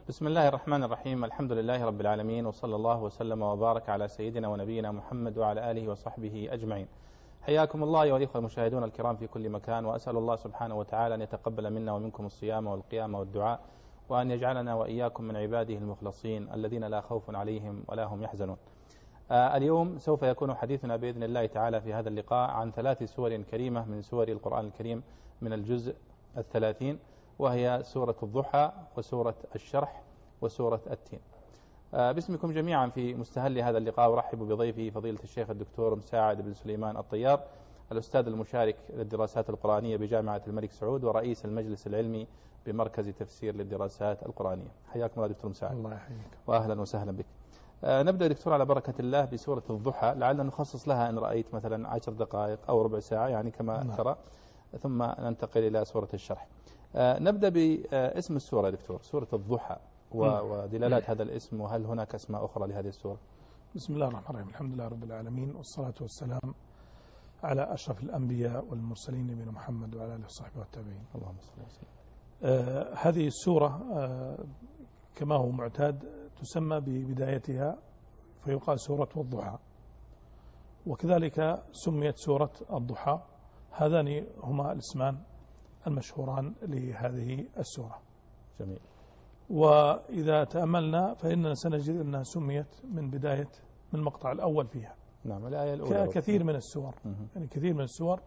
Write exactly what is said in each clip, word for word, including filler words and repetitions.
بسم الله الرحمن الرحيم. الحمد لله رب العالمين، وصلى الله وسلم وبارك على سيدنا ونبينا محمد وعلى آله وصحبه أجمعين. حياكم الله أيها الإخوة المشاهدون الكرام في كل مكان، وأسأل الله سبحانه وتعالى أن يتقبل منا ومنكم الصيام والقيام والدعاء، وأن يجعلنا وإياكم من عباده المخلصين الذين لا خوف عليهم ولا هم يحزنون. آه اليوم سوف يكون حديثنا بإذن الله تعالى في هذا اللقاء عن ثلاث سور كريمة من سور القرآن الكريم من الجزء الثلاثين، وهي سورة الضحى وسورة الشرح وسورة التين. آه باسمكم جميعا في مستهل هذا اللقاء أرحب بضيفي فضيلة الشيخ الدكتور مساعد بن سليمان الطيار، الأستاذ المشارك للدراسات القرآنية بجامعة الملك سعود ورئيس المجلس العلمي بمركز تفسير للدراسات القرآنية. حياكم الله دكتور مساعد. الله يحييك وأهلا وسهلا بك. آه نبدأ دكتور على بركة الله بسورة الضحى، لعلنا نخصص لها إن رأيت مثلا عشر دقائق أو ربع ساعة يعني كما نعم. ترى، ثم ننتقل إلى سورة الشرح. آه نبدأ باسم السورة دكتور، سورة الضحى ودلالات هذا الاسم، وهل هناك اسماء أخرى لهذه السورة؟ بسم الله الرحمن الرحيم. الحمد لله رب العالمين، والصلاة والسلام على أشرف الأنبياء والمرسلين نبينا محمد وعلى آله وصحبه والتابعين. اللهم صل وسلم. آه هذه السورة آه كما هو معتاد تسمى ببدايتها فيقال سورة والضحى، وكذلك سميت سورة الضحى. هذان هما الاسمان المشهوران لهذه السورة. جميل. وإذا تأملنا فإننا سنجد أنها سميت من بداية من المقطع الأول فيها. نعم، الآية الأولى. كثير من السور يعني كثير من السور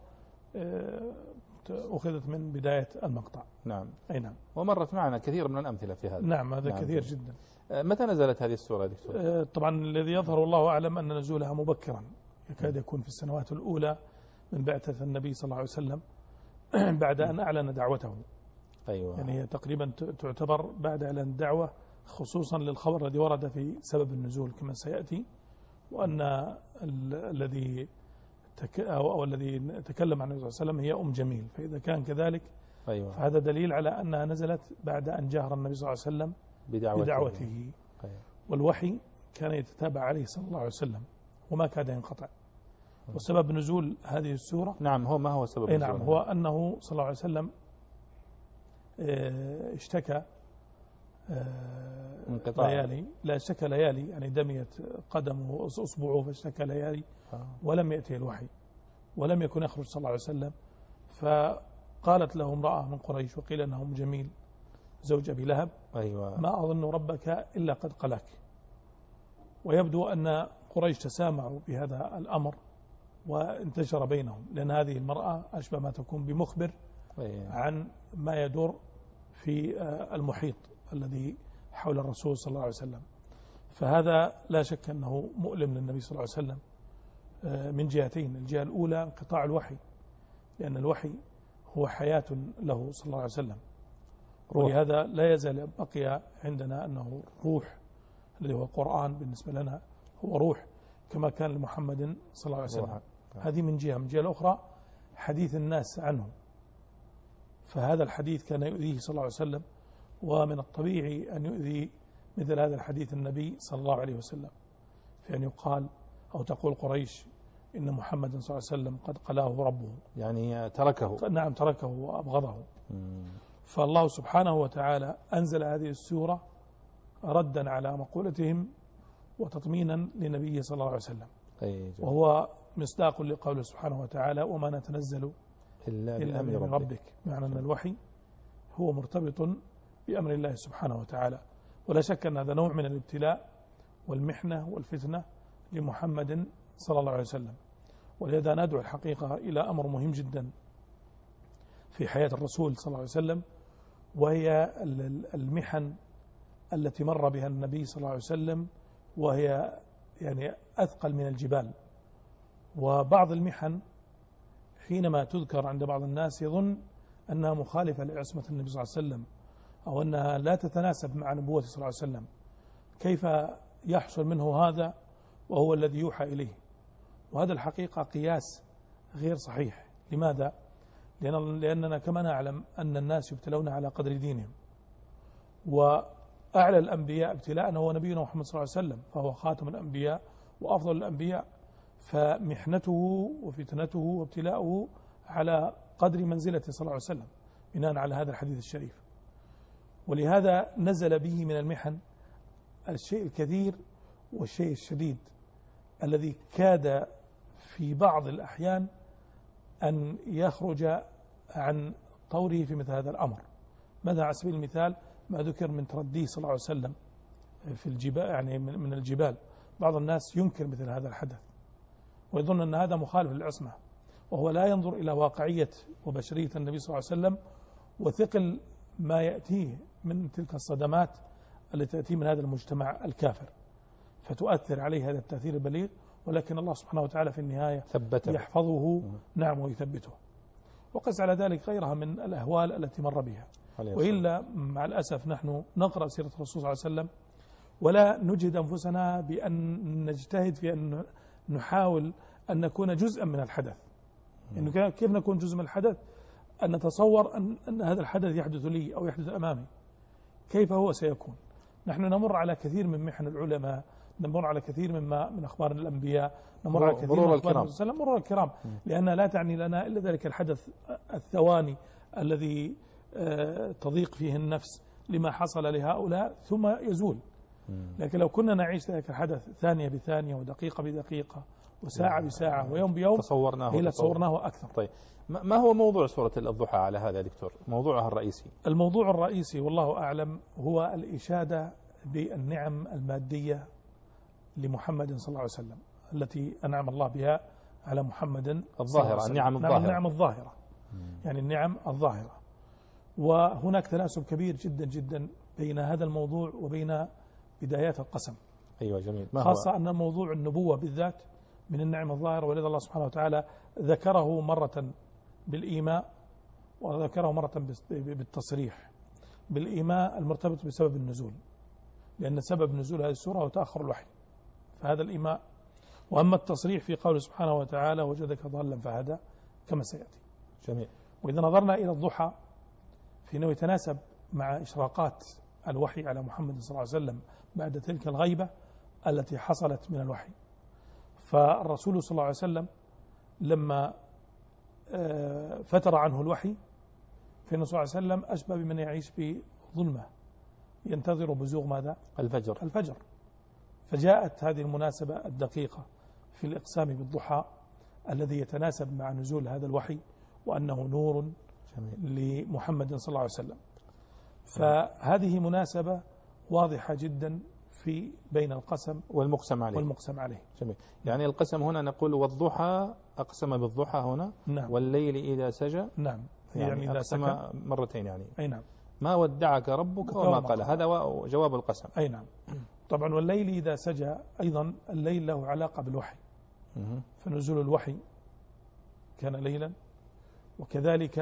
أخذت من بداية المقطع. نعم. أي نعم. ومرت معنا كثير من الأمثلة في هذا. نعم، هذا نعم. كثير جدا. متى نزلت هذه السورة دكتور؟ طبعا الذي يظهر الله أعلم أن نزولها مبكرا، يكاد يكون في السنوات الأولى من بعثة النبي صلى الله عليه وسلم بعد أن أعلن دعوته. أيوة. يعني هي تقريبا تعتبر بعد إعلان الدعوة، خصوصا للخبر الذي ورد في سبب النزول كما سيأتي، وأن الذي تك أو, أو الذي تكلم عن النبي صلى الله عليه وسلم هي أم جميل، فإذا كان كذلك أيوة. فهذا دليل على أنها نزلت بعد أن جاهر النبي صلى الله عليه وسلم بدعوته, بدعوته. أيوة. والوحي كان يتتابع عليه صلى الله عليه وسلم وما كاد ينقطع. وسبب نزول هذه السورة نعم هو ما هو سبب نزول؟ نعم هو أنه صلى الله عليه وسلم اشتكى انقطاع ليالي لا اشتكى ليالي يعني دميت قدمه وأصبعه فاشتكى ليالي ولم يأتي الوحي ولم يكن يخرج صلى الله عليه وسلم. فقالت له امرأة من قريش وقيل أنه أم جميل زوج أبي لهب أيوة. ما أظن ربك إلا قد قلاك. ويبدو أن قريش تسامعوا بهذا الأمر وانتشر بينهم، لأن هذه المرأة أشبه ما تكون بمخبر عن ما يدور في المحيط الذي حول الرسول صلى الله عليه وسلم. فهذا لا شك أنه مؤلم للنبي صلى الله عليه وسلم من جهتين. الجهة الأولى انقطاع الوحي، لأن الوحي هو حياة له صلى الله عليه وسلم، ولهذا لا يزال بقي عندنا أنه روح الذي هو القرآن بالنسبة لنا هو روح كما كان لمحمد صلى الله عليه وسلم. هذه من جهة. من جهة الأخرى حديث الناس عنه، فهذا الحديث كان يؤذيه صلى الله عليه وسلم، ومن الطبيعي أن يؤذي مثل هذا الحديث النبي صلى الله عليه وسلم، في أن يقال أو تقول قريش إن محمد صلى الله عليه وسلم قد قلاه ربه، يعني تركه. نعم تركه وأبغضه. مم. فالله سبحانه وتعالى أنزل هذه السورة ردا على مقولتهم وتطمينا لنبيه صلى الله عليه وسلم. وهو مصداق لقوله سبحانه وتعالى وما نتنزل إلا, إلا بأمر ربك, ربك. معنى أن الوحي هو مرتبط بأمر الله سبحانه وتعالى. ولا شك أن هذا نوع من الابتلاء والمحنة والفتنة لمحمد صلى الله عليه وسلم. ولهذا ندعو الحقيقة إلى أمر مهم جدا في حياة الرسول صلى الله عليه وسلم، وهي المحن التي مر بها النبي صلى الله عليه وسلم، وهي يعني أثقل من الجبال. وبعض المحن حينما تذكر عند بعض الناس يظن أنها مخالفة لعصمة النبي صلى الله عليه وسلم، أو أنها لا تتناسب مع نبوته صلى الله عليه وسلم. كيف يحصل منه هذا وهو الذي يوحى إليه؟ وهذا الحقيقة قياس غير صحيح. لماذا؟ لأن لأننا كما نعلم أن الناس يبتلون على قدر دينهم، وأعلى الأنبياء ابتلاء هو نبينا محمد صلى الله عليه وسلم، فهو خاتم الأنبياء وأفضل الأنبياء. فمحنته وفتنته وابتلاؤه على قدر منزلته صلى الله عليه وسلم بناء على هذا الحديث الشريف. ولهذا نزل به من المحن الشيء الكثير والشيء الشديد الذي كاد في بعض الأحيان أن يخرج عن طوره في مثل هذا الأمر. مثلا على سبيل المثال ما ذكر من ترديه صلى الله عليه وسلم في الجبال، يعني من الجبال. بعض الناس ينكر مثل هذا الحدث ويظن أن هذا مخالف للعصمة، وهو لا ينظر إلى واقعية وبشرية النبي صلى الله عليه وسلم وثقل ما يأتيه من تلك الصدمات التي تأتي من هذا المجتمع الكافر فتؤثر عليه هذا التأثير البليغ، ولكن الله سبحانه وتعالى في النهاية ثبته يحفظه نعم ويثبته. وقس على ذلك غيرها من الأهوال التي مر بها. وإلا مع الأسف نحن نقرأ سيرة الرسول صلى الله عليه وسلم ولا نجد أنفسنا بأن نجتهد في أن نحاول أن نكون جزءا من الحدث. إنه كيف نكون جزء من الحدث؟ أن نتصور أن, أن هذا الحدث يحدث لي أو يحدث أمامي، كيف هو سيكون؟ نحن نمر على كثير من محن العلماء، نمر على كثير مما من أخبار الأنبياء، نمر على كثير من أخبار الرسول، مرور الكرام، لأنها لا تعني لنا إلا ذلك الحدث الثواني الذي تضيق فيه النفس لما حصل لهؤلاء ثم يزول. لكن لو كنا نعيش ذلك الحدث ثانية بثانية ودقيقة بدقيقة وساعة بساعة ويوم بيوم تصورناه إلى تصورناه أكثر. طيب ما هو موضوع سورة الضحى على هذا دكتور؟ موضوعها الرئيسي؟ الموضوع الرئيسي والله أعلم هو الإشادة بالنعم المادية لمحمد صلى الله عليه وسلم التي أنعم الله بها على محمد الظاهرة، النعم الظاهرة، النعم الظاهرة يعني النعم الظاهرة. وهناك تناسب كبير جدا جدا بين هذا الموضوع وبين بدايات القسم. أيوة جميل. ما خاصة هو؟ أن موضوع النبوة بالذات من النعم الظاهرة، ولذا الله سبحانه وتعالى ذكره مرة بالإيماء وذكره مرة بالتصريح. بالإيماء المرتبط بسبب النزول، لأن سبب نزول هذه السورة هو تأخر الوحي، فهذا الإيماء. وأما التصريح في قوله سبحانه وتعالى وجدك ضالا فهدى كما سيأتي. جميل. وإذا نظرنا إلى الضحى فإنه يتناسب مع إشراقات الوحي على محمد صلى الله عليه وسلم بعد تلك الغيبة التي حصلت من الوحي. فالرسول صلى الله عليه وسلم لما فتر عنه الوحي فإنه صلى الله عليه وسلم أشبه بمن يعيش بظلمة ينتظر بزوغ ماذا؟ الفجر. الفجر. فجاءت هذه المناسبة الدقيقة في الإقسام بالضحى الذي يتناسب مع نزول هذا الوحي وأنه نور جميل. لمحمد صلى الله عليه وسلم. فهذه مناسبة واضحة جدا في بين القسم والمقسم عليه والمقسم عليه. جميل. يعني القسم هنا نقول والضحى أقسم بالضحى هنا. نعم. والليل إذا سجى. نعم. يعني, يعني أقسم مرتين يعني. أي نعم. ما ودعك ربك وما قال، هذا جواب القسم. أي نعم. طبعا والليل إذا سجى أيضا الليل له علاقة بالوحي، فنزول الوحي كان ليلا. وكذلك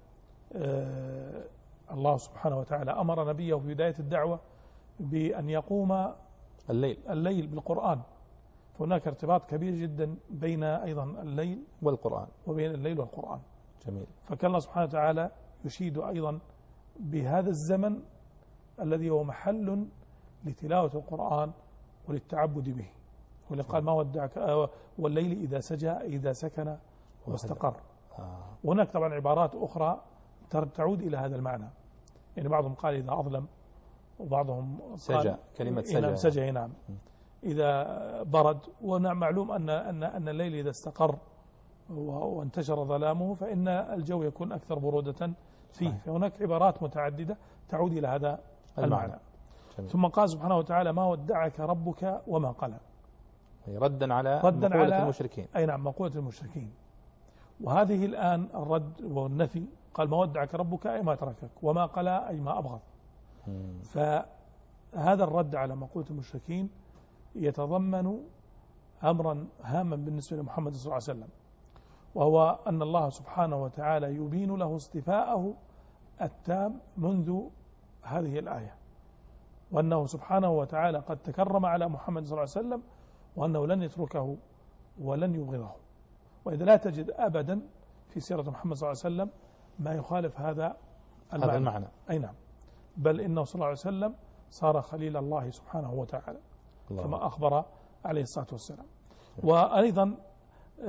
آه الله سبحانه وتعالى أمر نبيه في بداية الدعوة بأن يقوم الليل الليل بالقرآن، فهناك ارتباط كبير جدا بين أيضا الليل والقرآن وبين الليل والقرآن. جميل. فكان الله سبحانه وتعالى يشيد أيضا بهذا الزمن الذي هو محل لتلاوة القرآن وللتعبد به، ولقال ما ودعك والليل إذا سجى إذا سكن واستقر. آه. وهناك طبعا عبارات أخرى تعود إلى هذا المعنى، يعني بعضهم قال إذا أظلم، وبعضهم سجى، كلمة سجى نعم سجى نعم إذا برد. ونعم معلوم أن أن أن الليل إذا استقر وانتشر ظلامه فإن الجو يكون أكثر برودة فيه. صحيح. فهناك عبارات متعددة تعود إلى هذا المعنى, المعنى. ثم قال سبحانه وتعالى ما ودعك ربك وما قلى، ردا على ردا مقولة على المشركين. أي نعم مقولة المشركين. وهذه الآن الرد والنفي، قال ما ودعك ربك أي ما تركك، وما قلى أي ما أبغض. فهذا الرد على مقولة المشركين يتضمن أمرا هاما بالنسبة لمحمد صلى الله عليه وسلم، وهو أن الله سبحانه وتعالى يبين له اصطفاءه التام منذ هذه الآية، وأنه سبحانه وتعالى قد تكرم على محمد صلى الله عليه وسلم، وأنه لن يتركه ولن يبغضه. وإذا لا تجد أبدا في سيرة محمد صلى الله عليه وسلم ما يخالف هذا المعنى. هذا المعنى. أي نعم. بل إنه صلى الله عليه وسلم صار خليل الله سبحانه وتعالى الله. كما أخبر عليه الصلاة والسلام. وأيضا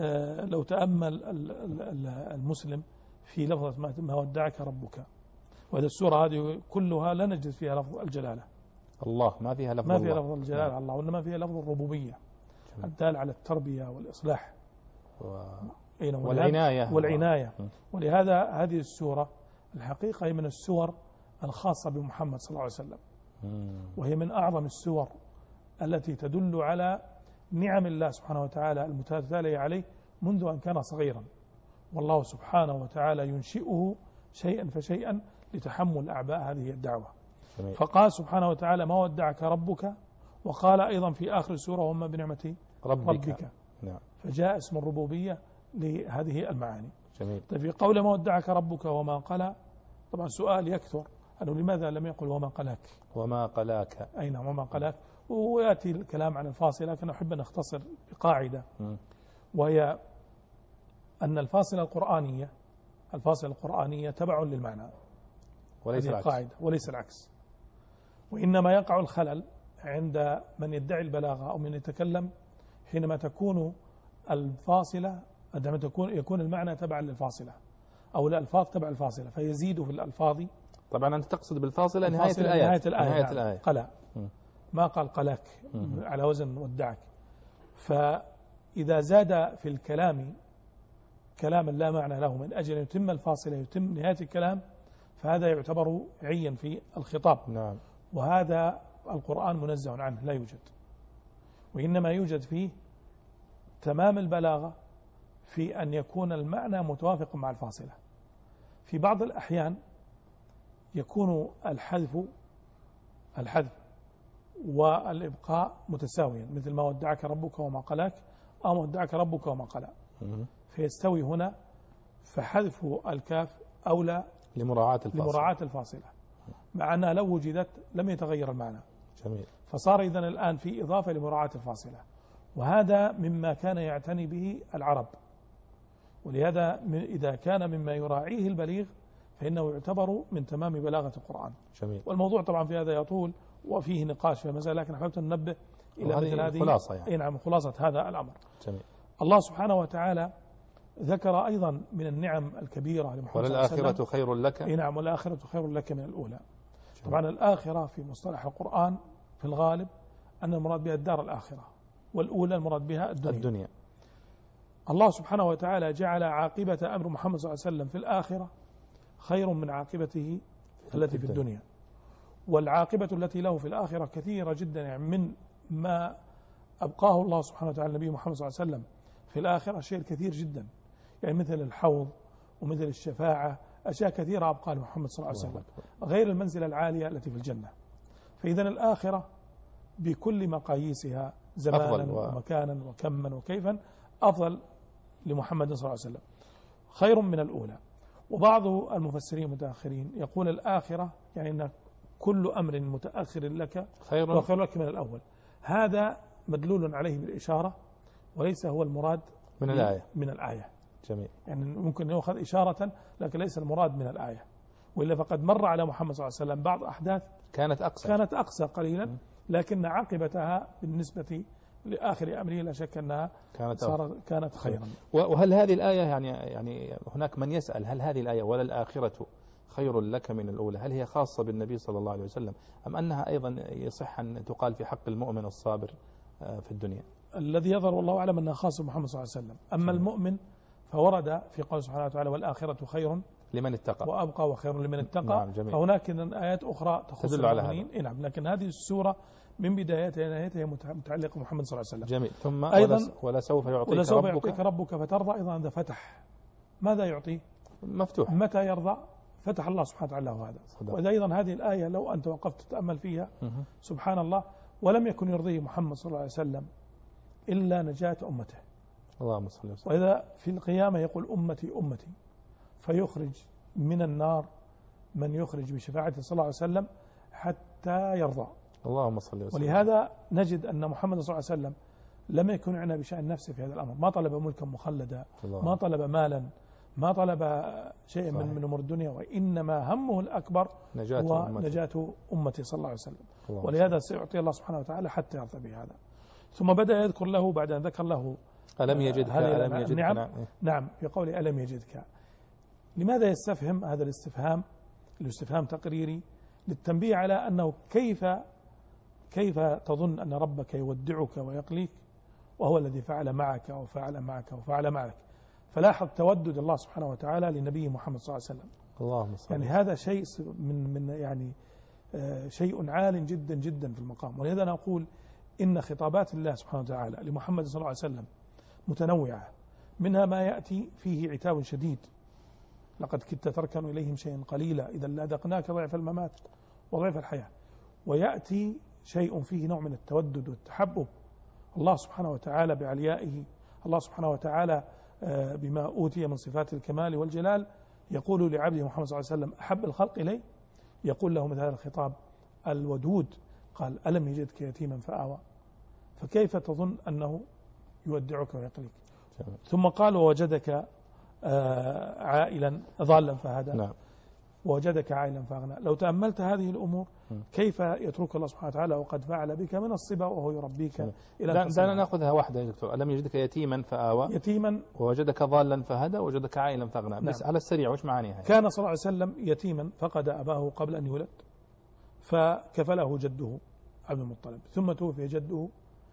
لو تأمل المسلم في لفظة ما ودعك ربك، وهذه السورة هذه كلها لا نجد فيها لفظ الجلالة. الله ما فيها لفظ ما فيها الله. لفظ الجلالة الله، وإنما فيها لفظ الربوبية الدال على التربية والإصلاح و... والعناية والعناية ولهذا هذه السورة الحقيقة هي من السور الخاصة بمحمد صلى الله عليه وسلم، وهي من أعظم السور التي تدل على نعم الله سبحانه وتعالى المتتالية عليه منذ أن كان صغيرا، والله سبحانه وتعالى ينشئه شيئا فشيئا لتحمل أعباء هذه الدعوة. جميل. فقال سبحانه وتعالى ما ودعك ربك، وقال أيضا في آخر السورة وما بنعمة ربك, ربك. نعم. فجاء اسم الربوبية لهذه المعاني. جميل. طيب في قول ما ودعك ربك وما قلى، طبعا سؤال يكثر أنه لماذا لم يقل وما قلاك وما قلاك أي نعم وما قلاك، ويأتي الكلام عن الفاصلة، لكن أحب أن أختصر بقاعدة م. وهي أن الفاصلة القرآنية الفاصلة القرآنية تبع للمعنى وليس العكس. قاعدة وليس العكس، وإنما يقع الخلل عند من يدعي البلاغة أو من يتكلم حينما تكون الفاصلة عندما تكون يكون المعنى تبعا للفاصلة أو الألفاظ تبع الفاصلة فيزيد في الألفاظ. طبعا أنت تقصد بالفاصلة نهاية الآية نهاية الآية, نهاية نعم. الآية. قلا ما قال قلاك على وزن ودعك، فإذا زاد في الكلام كلاما لا معنى له من أجل يتم الفاصلة يتم نهاية الكلام فهذا يعتبر عيا في الخطاب. نعم. وهذا القرآن منزه عنه لا يوجد، وإنما يوجد فيه تمام البلاغة في أن يكون المعنى متوافق مع الفاصلة. في بعض الأحيان يكون الحذف الحذف والإبقاء متساويا، مثل ما ودعك ربك وما قلاك أو ما ودعك ربك وما قلا، فيستوي هنا، فحذف الكاف أولى لمراعاة الفاصلة, لمراعاة الفاصلة مع أنها لو وجدت لم يتغير المعنى. جميل. فصار إذن الآن في إضافة لمراعاة الفاصلة، وهذا مما كان يعتني به العرب، ولهذا إذا كان مما يراعيه البليغ فإنه يعتبر من تمام بلاغة القرآن. جميل. والموضوع طبعا في هذا يطول وفيه نقاش في مسألة، لكن حاولت أن ننبه إلى مثل هذه خلاصة يعني. نعم خلاصة هذا الأمر. جميل. الله سبحانه وتعالى ذكر أيضا من النعم الكبيرة لمحمد صلى الله عليه وسلم وللآخرة خير لك. نعم والآخرة خير لك من الأولى. جميل. طبعا الآخرة في مصطلح القرآن في الغالب أن المراد بها الدار الآخرة، والأولى المراد بها الدنيا. الدنيا. الله سبحانه وتعالى جعل عاقبة أمر محمد صلى الله عليه وسلم في الآخرة خير من عاقبته التي في الدنيا، والعاقبة التي له في الآخرة كثيرة جدا، يعني من ما أبقاه الله سبحانه وتعالى النبي محمد صلى الله عليه وسلم في الآخرة شيء كثير جدا، يعني مثل الحوض ومثل الشفاعة، أشياء كثيرة أبقى محمد صلى الله عليه وسلم غير المنزلة العالية التي في الجنة. فإذا الآخرة بكل مقاييسها زمانا ومكانا وكما وكيفا أفضل لمحمد صلى الله عليه وسلم، خير من الأولى. وبعض المفسرين المتأخرين يقول الآخرة يعني أن كل أمر متأخر لك خير وخير لك من الأول، هذا مدلول عليه بالإشارة وليس هو المراد من الآية من الآية. جميل. يعني ممكن يأخذ إشارة لكن ليس المراد من الآية، وإلا فقد مر على محمد صلى الله عليه وسلم بعض أحداث كانت أقصى كانت أقصى قليلا، لكن عاقبتها بالنسبة لآخر أمره لا شك أنها كانت صار كانت خيرا. وهل هذه الآية يعني يعني هناك من يسأل هل هذه الآية ولا الآخرة خير لك من الأولى هل هي خاصة بالنبي صلى الله عليه وسلم أم أنها أيضا يصح أن تقال في حق المؤمن الصابر في الدنيا؟ الذي يظهر والله أعلم أنها خاصة بمحمد صلى الله عليه وسلم. أما م. المؤمن فورد في قول سبحانه وتعالى والآخرة خير لمن اتقى وأبقى وخير لمن اتقى. نعم جميل. فهناك آيات أخرى تخص المؤمنين. نعم، لكن هذه السورة من بدايتها إلى نهايتها متعلقة بمحمد صلى الله عليه وسلم. جميل. ثم أيضا ولا سوف يعطيك ولا سوف ربك يعطيك ربك فترضى. أيضا هذا فتح، ماذا يعطيه؟ مفتوح. متى يرضى فتح الله سبحانه وتعالى له هذا. وإذا أيضا هذه الآية لو أنت وقفت تتأمل فيها سبحان الله، ولم يكن يرضيه محمد صلى الله عليه وسلم إلا نجاة أمته. اللهم صل وسلم. وإذا في القيامة يقول أمتي أمتي، فيخرج من النار من يخرج بشفاعته صلى الله عليه وسلم حتى يرضى. اللهم صل وسلم. ولهذا نجد أن محمد صلى الله عليه وسلم لم يكن يعنى بشأن نفسه في هذا الأمر، ما طلب ملكا مخلدا، ما طلب مالا، ما طلب شيء من من أمور الدنيا، وإنما همه الأكبر نجاة هو أمتي. نجاة أمتي صلى الله عليه وسلم. الله ولهذا سيعطي الله سبحانه وتعالى حتى يرضى بهذا. ثم بدأ يذكر له بعد أن ذكر له ألم يجدك ألم يجدك نعم, نعم في قول ألم يجدك. لماذا يستفهم هذا الاستفهام الاستفهام تقريري للتنبيه على أنه كيف كيف تظن أن ربك يودعك ويقليك وهو الذي فعل معك وفعل معك وفعل معك. فلاحظ تودد الله سبحانه وتعالى لنبيه محمد صلى الله عليه وسلم. اللهم صل. يعني هذا شيء من من يعني شيء عال جدا جدا في المقام. ولهذا أنا أقول إن خطابات الله سبحانه وتعالى لمحمد صلى الله عليه وسلم متنوعة، منها ما يأتي فيه عتاب شديد، لقد كدت تركن إليهم شيئا قليلا إذا لأذقناك ضعف الممات وضعف الحياة. ويأتي شيء فيه نوع من التودد والتحبب. الله سبحانه وتعالى بعليائه، الله سبحانه وتعالى بما أوتي من صفات الكمال والجلال يقول لعبده محمد صلى الله عليه وسلم أحب الخلق إليه، يقول له مثل هذا الخطاب الودود، قال ألم يجدك يتيما فآوى، فكيف تظن أنه يودعك ويقليك؟ ثم قال ووجدك عائلا ضالا فهدى، نعم. ووجدك عائلا فأغنى. لو تأملت هذه الأمور كيف يترك الله سبحانه وتعالى وقد فعل بك من الصبا وهو يربيك إلى أن دعنا نأخذها واحدة يا دكتور. ألم يجدك يتيما فآوى، يتيما، ووجدك ضالا فهدى، ووجدك عائلا فأغنى. نعم. بس على السريع وش معانيها؟ كان صلى الله عليه وسلم يتيما فقد أباه قبل أن يولد، فكفله جده عبد المطلب، ثم توفي جده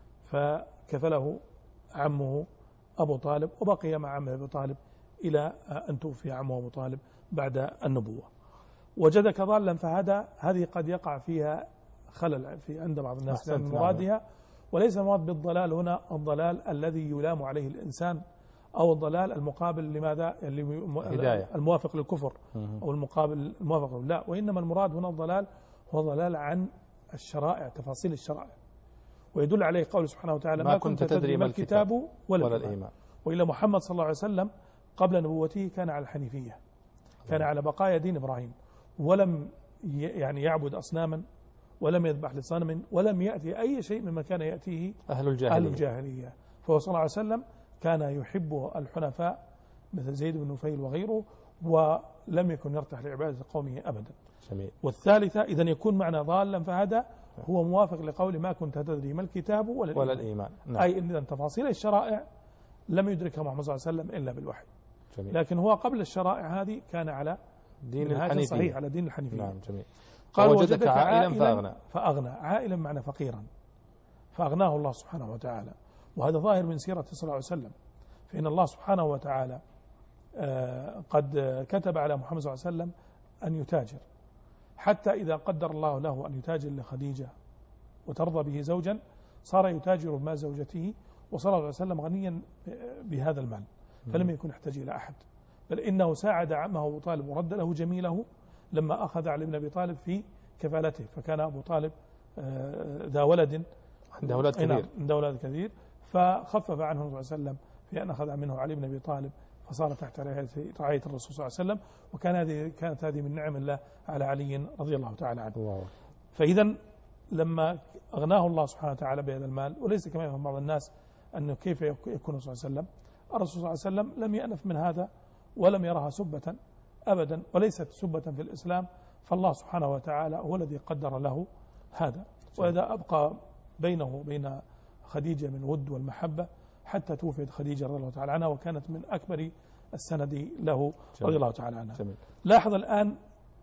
فكفله عمه أبو طالب، وبقي مع عمه أبو طالب إلى أن توفي عمه أبو طالب بعد النبوة. وجدك ضالا فهدى، هذه قد يقع فيها خلل في عند بعض الناس من مرادها، وليس المراد بالضلال هنا الضلال الذي يلام عليه الإنسان أو الضلال المقابل لماذا الموافق للكفر أو المقابل الموافق، لا، وإنما المراد هنا الضلال هو ضلال عن الشرائع، تفاصيل الشرائع. ويدل عليه قول سبحانه وتعالى ما كنت تدري ما الكتاب ولا, ولا الإيمان. وإلا محمد صلى الله عليه وسلم قبل نبوته كان على الحنيفية، كان على بقايا دين إبراهيم، ولم يعني يعبد أصناما، ولم يذبح لصنم، ولم يأتي أي شيء مما كان يأتيه أهل الجاهلية, أهل الجاهلية. فهو صلى الله عليه وسلم كان يحب الحنفاء مثل زيد بن نفيل وغيره، ولم يكن يرتاح لعبادة قومه أبدا. جميل. والثالثة إذن يكون معنى ضالا فهذا هو موافق لقول ما كنت تدري ما الكتاب ولا, ولا الإيمان. نعم. أي إذن تفاصيل الشرائع لم يدركها محمد صلى الله عليه وسلم إلا بالوحي. جميل. لكن هو قبل الشرائع هذه كان على دين الحنيفية، صحيح، على دين الحنيفية. نعم. جميل. قال وجدك عائلا فأغنى. فأغنى عائلا معنى فقيرا، فأغناه الله سبحانه وتعالى. وهذا ظاهر من سيرة صلى الله عليه وسلم، فإن الله سبحانه وتعالى قد كتب على محمد صلى الله عليه وسلم أن يتاجر، حتى إذا قدر الله له أن يتاجر لخديجة وترضى به زوجا صار يتاجر بما زوجته، وصلى الله عليه وسلم غنيا بهذا المال، فلم يكن يحتاج إلى أحد، بل إنه ساعد عمه أبو طالب ورد له جميله لما أخذ علي بن أبي طالب في كفالته، فكان أبو طالب ذا ولد عنده أولاد كثير عنده أولاد كثير فخفف عنه صلى الله عليه وسلم في أن أخذ منه علي بن أبي طالب، فصار تحت رعاية الرسول صلى الله عليه وسلم. وكان هذه كانت هذه من نعم الله على علي رضي الله تعالى عنه. الله. فإذا لما أغناه الله سبحانه وتعالى بهذا المال، وليس كما يفهم بعض الناس أنه كيف يكون صلى الله عليه وسلم، الرسول صلى الله عليه وسلم لم يأنف من هذا ولم يرها سبة أبدا، وليست سبة في الإسلام، فالله سبحانه وتعالى هو الذي قدر له هذا. وإذا أبقى بينه وبين خديجة من ود والمحبة حتى توفيت خديجة رضي الله تعالى عنها، وكانت من أكبر السند له رضي الله تعالى عنها. جميل. لاحظ الآن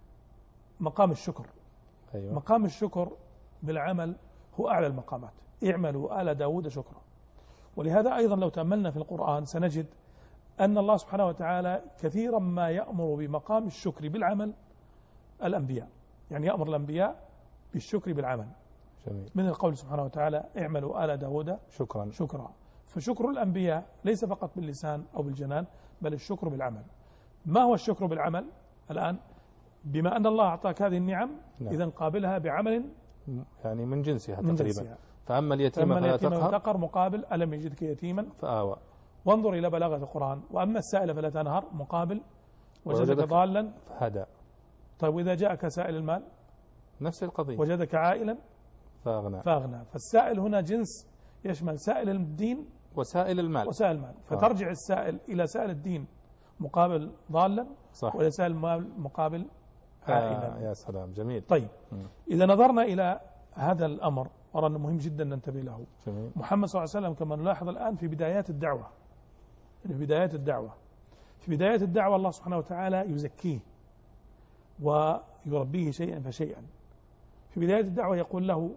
مقام الشكر. أيوة. مقام الشكر بالعمل هو أعلى المقامات، اعملوا آل داود شكرا. ولهذا أيضا لو تأملنا في القرآن سنجد أن الله سبحانه وتعالى كثيرا ما يأمر بمقام الشكر بالعمل الأنبياء، يعني يأمر الأنبياء بالشكر بالعمل. جميل. من القول سبحانه وتعالى اعملوا آل داود شكرا شكرا. فشكر الأنبياء ليس فقط باللسان أو بالجنان، بل الشكر بالعمل. ما هو الشكر بالعمل الآن؟ بما أن الله أعطاك هذه النعم، نعم. إذن قابلها بعمل يعني من جنسها من تقريبا. جنسها. فأما اليتيم فلا تقهر تقر مقابل ألم يجدك يتيما فآوى. وانظر إلى بلاغة القرآن، وأما السائل فلا تنهر مقابل وجدك ضالا فهدى. طيب وإذا جاءك سائل المال نفس القضية، وجدك عائلا فأغنى. فأغنى. فالسائل هنا جنس يشمل سائل الدين وسائل المال وسائل المال، فترجع السائل إلى سائل الدين مقابل ضالا، صح. وإلى سائل المال مقابل عائلا. آه يا سلام. جميل. طيب م. إذا نظرنا إلى هذا الأمر أرى أنه مهم جدا ننتبه له. جميل. محمد صلى الله عليه وسلم كما نلاحظ الآن في بدايات الدعوة، في بدايات الدعوة في بدايات الدعوة الله سبحانه وتعالى يزكيه ويربيه شيئا فشيئا. في بداية الدعوة يقول له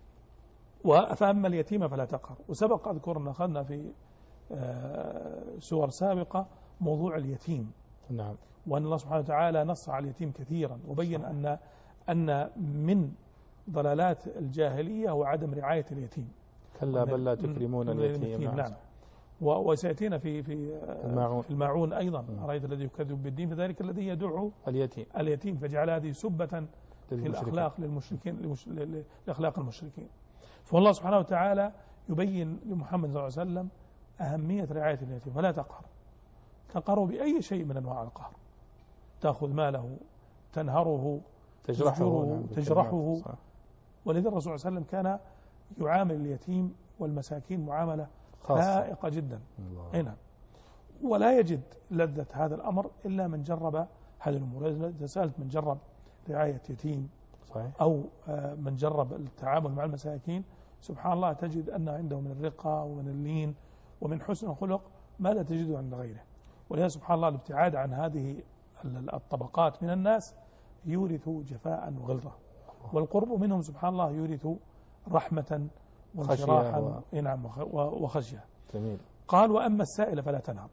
فأما اليتيم فلا تقهر. وسبق أذكر أن أخذنا في سور سابقة موضوع اليتيم، نعم، وأن الله سبحانه وتعالى نص على اليتيم كثيرا، وبين أن أن من ضلالات الجاهلية هو عدم رعاية اليتيم. كلا بل لا تكرمون اليتيم. نعم, نعم. وسيأتينا في في الماعون, في الماعون أيضا. أرأيت الذي يكذب بالدين فذلك الذي يدعو اليتيم اليتيم فجعل هذه سبة في الأخلاق للمشركين، لأخلاق المشركين. فالله سبحانه وتعالى يبين لمحمد صلى الله عليه وسلم أهمية رعاية اليتيم، فلا تقهر. تقهره بأي شيء من أنواع القهر، تأخذ ماله، تنهره، تجرحه, تجرحه. ولذا الرسول صلى الله عليه وسلم كان يعامل اليتيم والمساكين معاملة فائقة جدا. هنا ولا يجد لذة هذا الأمر إلا من جرب هذه الأمور. إذا سألت من جرب رعاية يتيم صحيح. أو من جرب التعامل مع المساكين، سبحان الله تجد أن عنده من الرقة ومن اللين ومن حسن الخلق ما لا تجده عند غيره. ولذا سبحان الله الابتعاد عن هذه الطبقات من الناس يورث جفاء وغلظة، والقرب منهم سبحان الله يورث رحمة وانشراحا وخشية. جميل. قال وأما السائل فلا تنهر.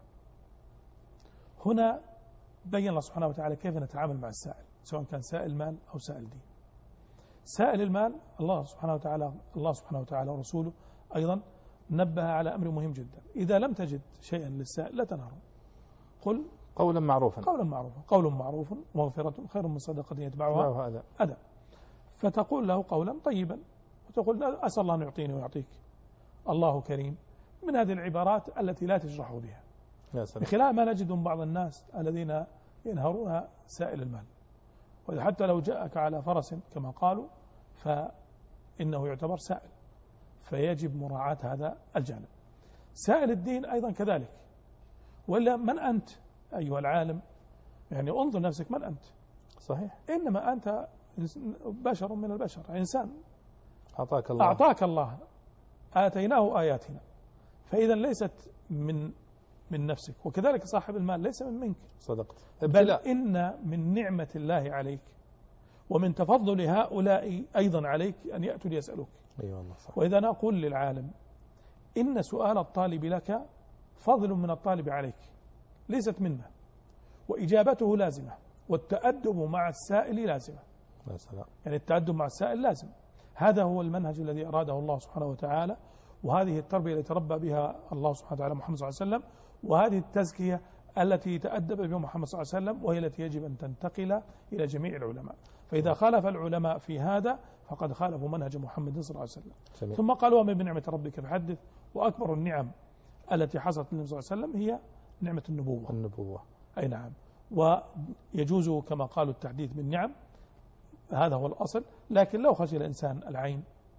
هنا بين الله سبحانه وتعالى كيف نتعامل مع السائل، سواء كان سائل مال أو سائل دين. سائل المال الله سبحانه وتعالى الله سبحانه وتعالى ورسوله أيضا نبه على أمر مهم جدا. إذا لم تجد شيئا للسائل لا تنهره، قل قولا معروفا. قولا معروفا قول معروف ومغفرة خير من صدقة يتبعها هذا أذى. فتقول له قولا طيبا وتقول أسأل الله أن يعطيني ويعطيك، الله كريم، من هذه العبارات التي لا تجرح بها، بخلاف ما نجد من بعض الناس الذين ينهرون سائل المال. وحتى لو جاءك على فرس كما قالوا فإنه يعتبر سائل، فيجب مراعاة هذا الجانب. سائل الدين أيضا كذلك. ولا من أنت أيها العالم؟ يعني انظر نفسك من أنت. صحيح. إنما أنت بشر من البشر، إنسان أعطاك الله أعطاك الله آتيناه آياتنا، فإذا ليست من من نفسك. وكذلك صاحب المال ليس من منك. صدقت. بل إن من نعمة الله عليك ومن تفضل هؤلاء أيضا عليك أن يأتوا ليسألوك. أيوة الله صح. وإذا نقول للعالم إن سؤال الطالب لك فضل من الطالب عليك، ليست منه، وإجابته لازمة، والتأدب مع السائل لازمة. يعني التأدب مع السائل لازم. هذا هو المنهج الذي أراده الله سبحانه وتعالى، وهذه التربية التي تربى بها الله سبحانه وتعالى محمد صلى الله عليه وسلم، وهذه التزكية التي تأدب بها محمد صلى الله عليه وسلم، وهي التي يجب أن تنتقل إلى جميع العلماء. فإذا خالف العلماء في هذا فقد خالفوا منهج محمد صلى الله عليه وسلم. جميل. ثم قال ومن بنعمة ربك فحدث. وأكبر النعم التي حصلت للنبي صلى الله عليه وسلم هي نعمة النبوة. النبوة. أي نعم. ويجوز كما قالوا التحديث بالنعم، هذا هو الأصل. لكن لو خشي الإنسان العين،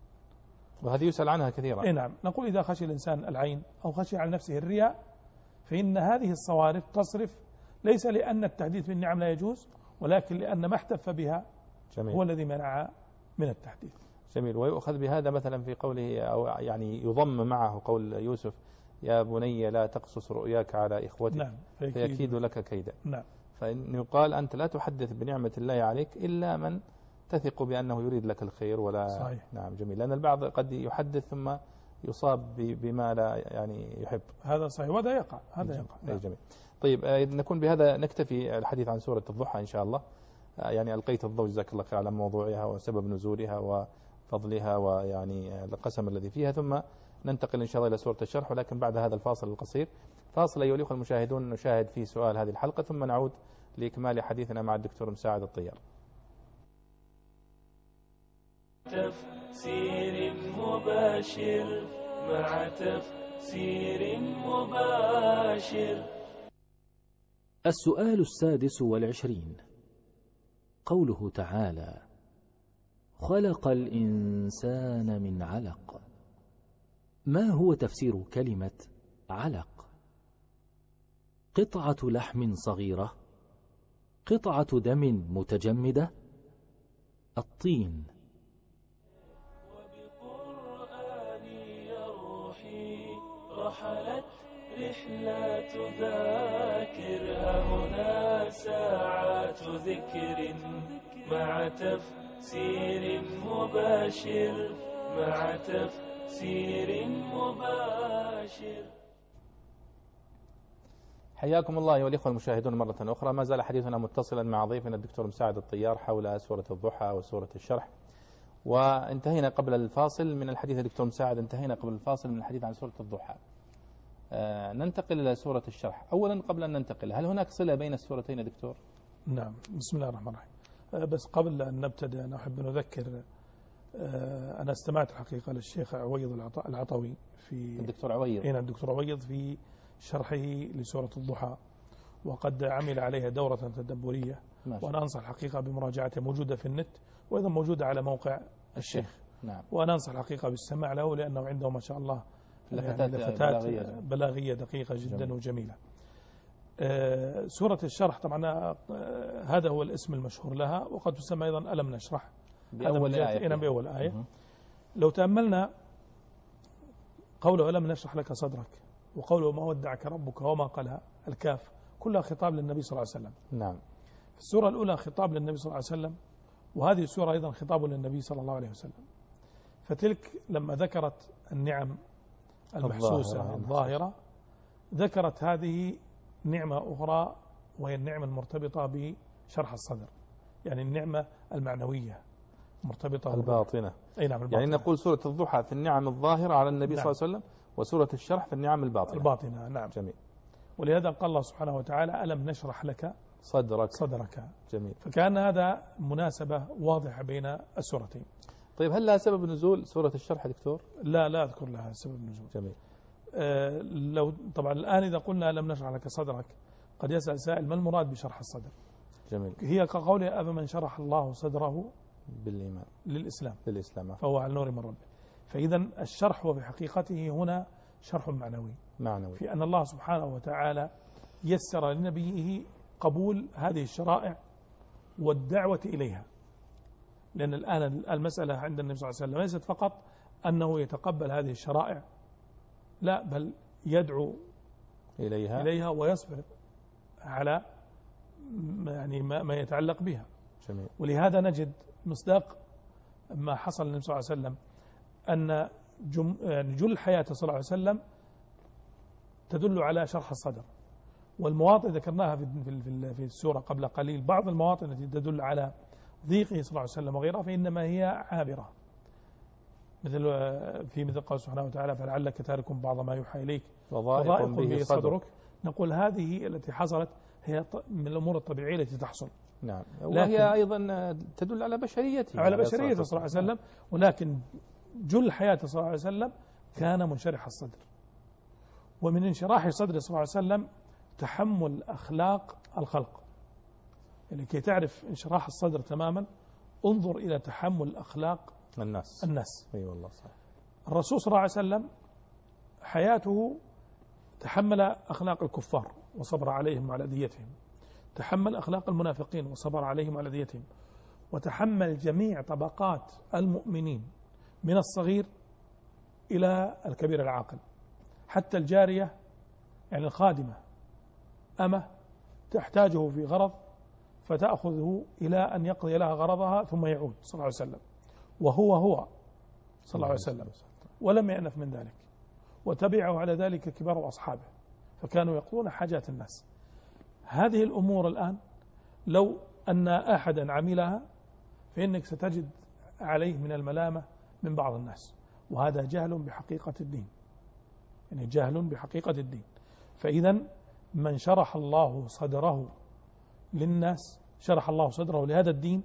وهذه يسأل عنها كثيرا. أي نعم. نقول إذا خشي الإنسان العين أو خشي على نفسه الرياء، فإن هذه الصوارف تصرف، ليس لأن التحديث بالنعم لا يجوز، ولكن لأن ما احتف بها جميل. هو الذي منع من التحديث. جميل. ويؤخذ بهذا مثلا في قوله، أو يعني يضم معه قول يوسف يا بني لا تقصص رؤياك على إخوتك نعم. فيكيد لك كيدا. نعم. فإن يقال أنت لا تحدث بنعمة الله عليك إلا من تثق بأنه يريد لك الخير ولا. صحيح. نعم. جميل. لأن البعض قد يحدث ثم يصاب بما لا يعني يحب. هذا صحيح، وهذا يقع. هذا جميل. يقع. نعم. جميل. طيب نكون بهذا نكتفي الحديث عن سورة الضحى إن شاء الله. يعني ألقيت الضوء جزاك الله خير على موضوعها وسبب نزولها وفضلها ويعني القسم الذي فيها، ثم ننتقل إن شاء الله إلى سورة الشرح، ولكن بعد هذا الفاصل القصير. فاصل أيها الأخوة المشاهدون نشاهد فيه سؤال هذه الحلقة، ثم نعود لإكمال حديثنا مع الدكتور مساعد الطيار. تفسير مباشر مع تفسير مباشر. السؤال السادس والعشرين، قوله تعالى خلق الإنسان من علق. ما هو تفسير كلمة علق؟ قطعة لحم صغيرة، قطعة دم متجمدة، الطين. وبقرآني روحي رحلت رحلات ذاكر ها هنا ساعات ذكر مع تفسير مباشر مع تفسير مباشر. حياكم الله أيها الإخوة المشاهدون مرة أخرى. ما زال حديثنا متصلا مع ضيفنا الدكتور مساعد الطيار حول سورة الضحى وسورة الشرح، وانتهينا قبل الفاصل من الحديث دكتور مساعد انتهينا قبل الفاصل من الحديث عن سورة الضحى. آه ننتقل إلى سورة الشرح. أولا قبل أن ننتقل، هل هناك صلة بين السورتين يا دكتور؟ نعم، بسم الله الرحمن الرحيم. آه بس قبل أن نبتدئ أنا أحب أن أذكر، آه أنا استمعت الحقيقة للشيخ عويض العطوي في الدكتور عويض هنا الدكتور عويض في شرحه لسورة الضحى، وقد عمل عليها دورة تدبرية، وأنا أنصح الحقيقة بمراجعتها، موجودة في النت وأيضا موجودة على موقع الشيخ. نعم. وأنا أنصح الحقيقة بالسماع له لأنه عنده ما شاء الله لفتات, يعني لفتات بلاغية, بلاغية دقيقة جدا جميل. وجميلة. آه سورة الشرح طبعا آه هذا هو الاسم المشهور لها، وقد تسمى أيضا ألم نشرح بأول آية, بأول آية. لو تأملنا قوله ألم نشرح لك صدرك، وقوله ما ودعك ربك وما قالها، الكاف كلها خطاب للنبي صلى الله عليه وسلم. نعم. في السورة الأولى خطاب للنبي صلى الله عليه وسلم، وهذه السورة أيضا خطاب للنبي صلى الله عليه وسلم. فتلك لما ذكرت النعم المحسوسة الظاهرة, الظاهرة ذكرت هذه نعمة أخرى، وهي النعمة المرتبطة بشرح الصدر، يعني النعمة المعنوية مرتبطة الباطنة. أي نعم الباطنة. يعني نقول سورة الضحى في النعم الظاهرة على النبي نعم. صلى الله عليه وسلم، وسورة الشرح في النعم الباطنة الباطنة. نعم. جميل. ولهذا قال الله سبحانه وتعالى ألم نشرح لك صدرك صدرك. جميل. فكان هذا مناسبة واضحة بين السورتين. طيب هل لها سبب نزول سورة الشرح دكتور؟ لا لا أذكر لها سبب نزول. جميل. آه لو طبعا الآن إذا قلنا ألم نشرح لك صدرك، قد يسأل سائل ما المراد بشرح الصدر؟ جميل. هي كقوله أفمن شرح الله صدره بالإيمان للإسلام للإسلام فهو على نور من ربه. فإذا الشرح وبحقيقته هنا شرح معنوي معنوي في أن الله سبحانه وتعالى يسر لنبيه قبول هذه الشرائع والدعوة إليها. لأن الآن المسألة عند النبي صلى الله عليه وسلم ليست فقط أنه يتقبل هذه الشرائع، لا بل يدعو إليها إليها ويصبر على يعني ما يتعلق بها. جميل. ولهذا نجد مصداق ما حصل للنبي صلى الله عليه وسلم أن جل حياته صلى الله عليه وسلم تدل على شرح الصدر، والمواطن ذكرناها في في في السورة قبل قليل، بعض المواطن التي تدل على ضيقه صلى الله عليه وسلم وغيرها فإنما هي عابرة، مثل في مثل قول سبحانه وتعالى فلعلك تارك بعض ما يوحى إليك وضائق به صدرك. صدرك. نقول هذه التي حصلت هي من الأمور الطبيعية التي تحصل. نعم. وهي أيضا تدل على بشريته على بشريته صلى الله عليه وسلم، ولكن جل حياته صلى الله عليه وسلم كان منشرح الصدر. ومن انشراح صدره صلى الله عليه وسلم تحمل أخلاق الخلق. يعني كي تعرف انشراح الصدر تماما انظر إلى تحمل أخلاق الناس الناس أي والله صح. الرسول صلى الله عليه وسلم حياته تحمل أخلاق الكفار وصبر عليهم وعلى أذيتهم، تحمل أخلاق المنافقين وصبر عليهم وعلى أذيتهم، وتحمل جميع طبقات المؤمنين من الصغير إلى الكبير العاقل، حتى الجارية يعني الخادمة أمة تحتاجه في غرض فتأخذه إلى أن يقضي لها غرضها ثم يعود صلى الله عليه وسلم، وهو هو صلى الله عليه وسلم ولم يأنف من ذلك، وتبعه على ذلك كبار أصحابه فكانوا يقضون حاجات الناس. هذه الأمور الآن لو أن أحدا عملها فإنك ستجد عليه من الملامة من بعض الناس، وهذا جهل بحقيقة الدين، يعني جهل بحقيقة الدين. فإذا من شرح الله صدره للناس، شرح الله صدره لهذا الدين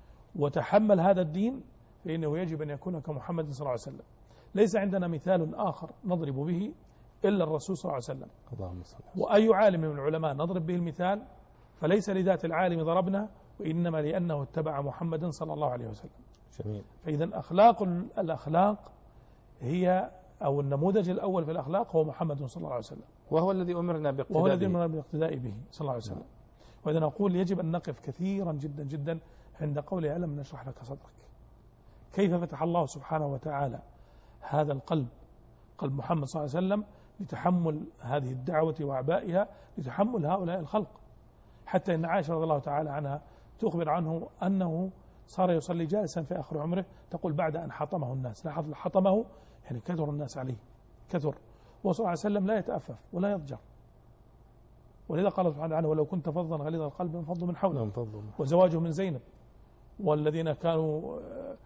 وتحمل هذا الدين، فإنه يجب أن يكون كمحمد صلى الله عليه وسلم. ليس عندنا مثال آخر نضرب به إلا الرسول صلى الله عليه وسلم. اللهم صل. وأي عالم من العلماء نضرب به المثال فليس لذات العالم ضربنا، وإنما لأنه اتبع محمد صلى الله عليه وسلم. جميل. فإذا أخلاق الأخلاق هي أو النموذج الأول في الأخلاق هو محمد صلى الله عليه وسلم، وهو الذي أمرنا باقتداء وهو الذي أمرنا باقتداء به صلى الله عليه وسلم. وإذا نقول يجب أن نقف كثيرا جدا جدا عند قوله ألم نشرح لك صدرك. كيف فتح الله سبحانه وتعالى هذا القلب، قلب محمد صلى الله عليه وسلم، لتحمل هذه الدعوة وأعبائها، لتحمل هؤلاء الخلق. حتى إن عائشة رضي الله تعالى عنها تخبر عنه أنه صار يصلي جالسا في آخر عمره، تقول بعد أن حطمه الناس. لاحظ حطمه يعني كثر الناس عليه، كثر، وصلى الله عليه وسلم لا يتأفف ولا يضجر. ولذا قال سبحانه عنه ولو كنت فظا غليظ القلب انفضوا من حولك. وزواجه من زينب، والذين كانوا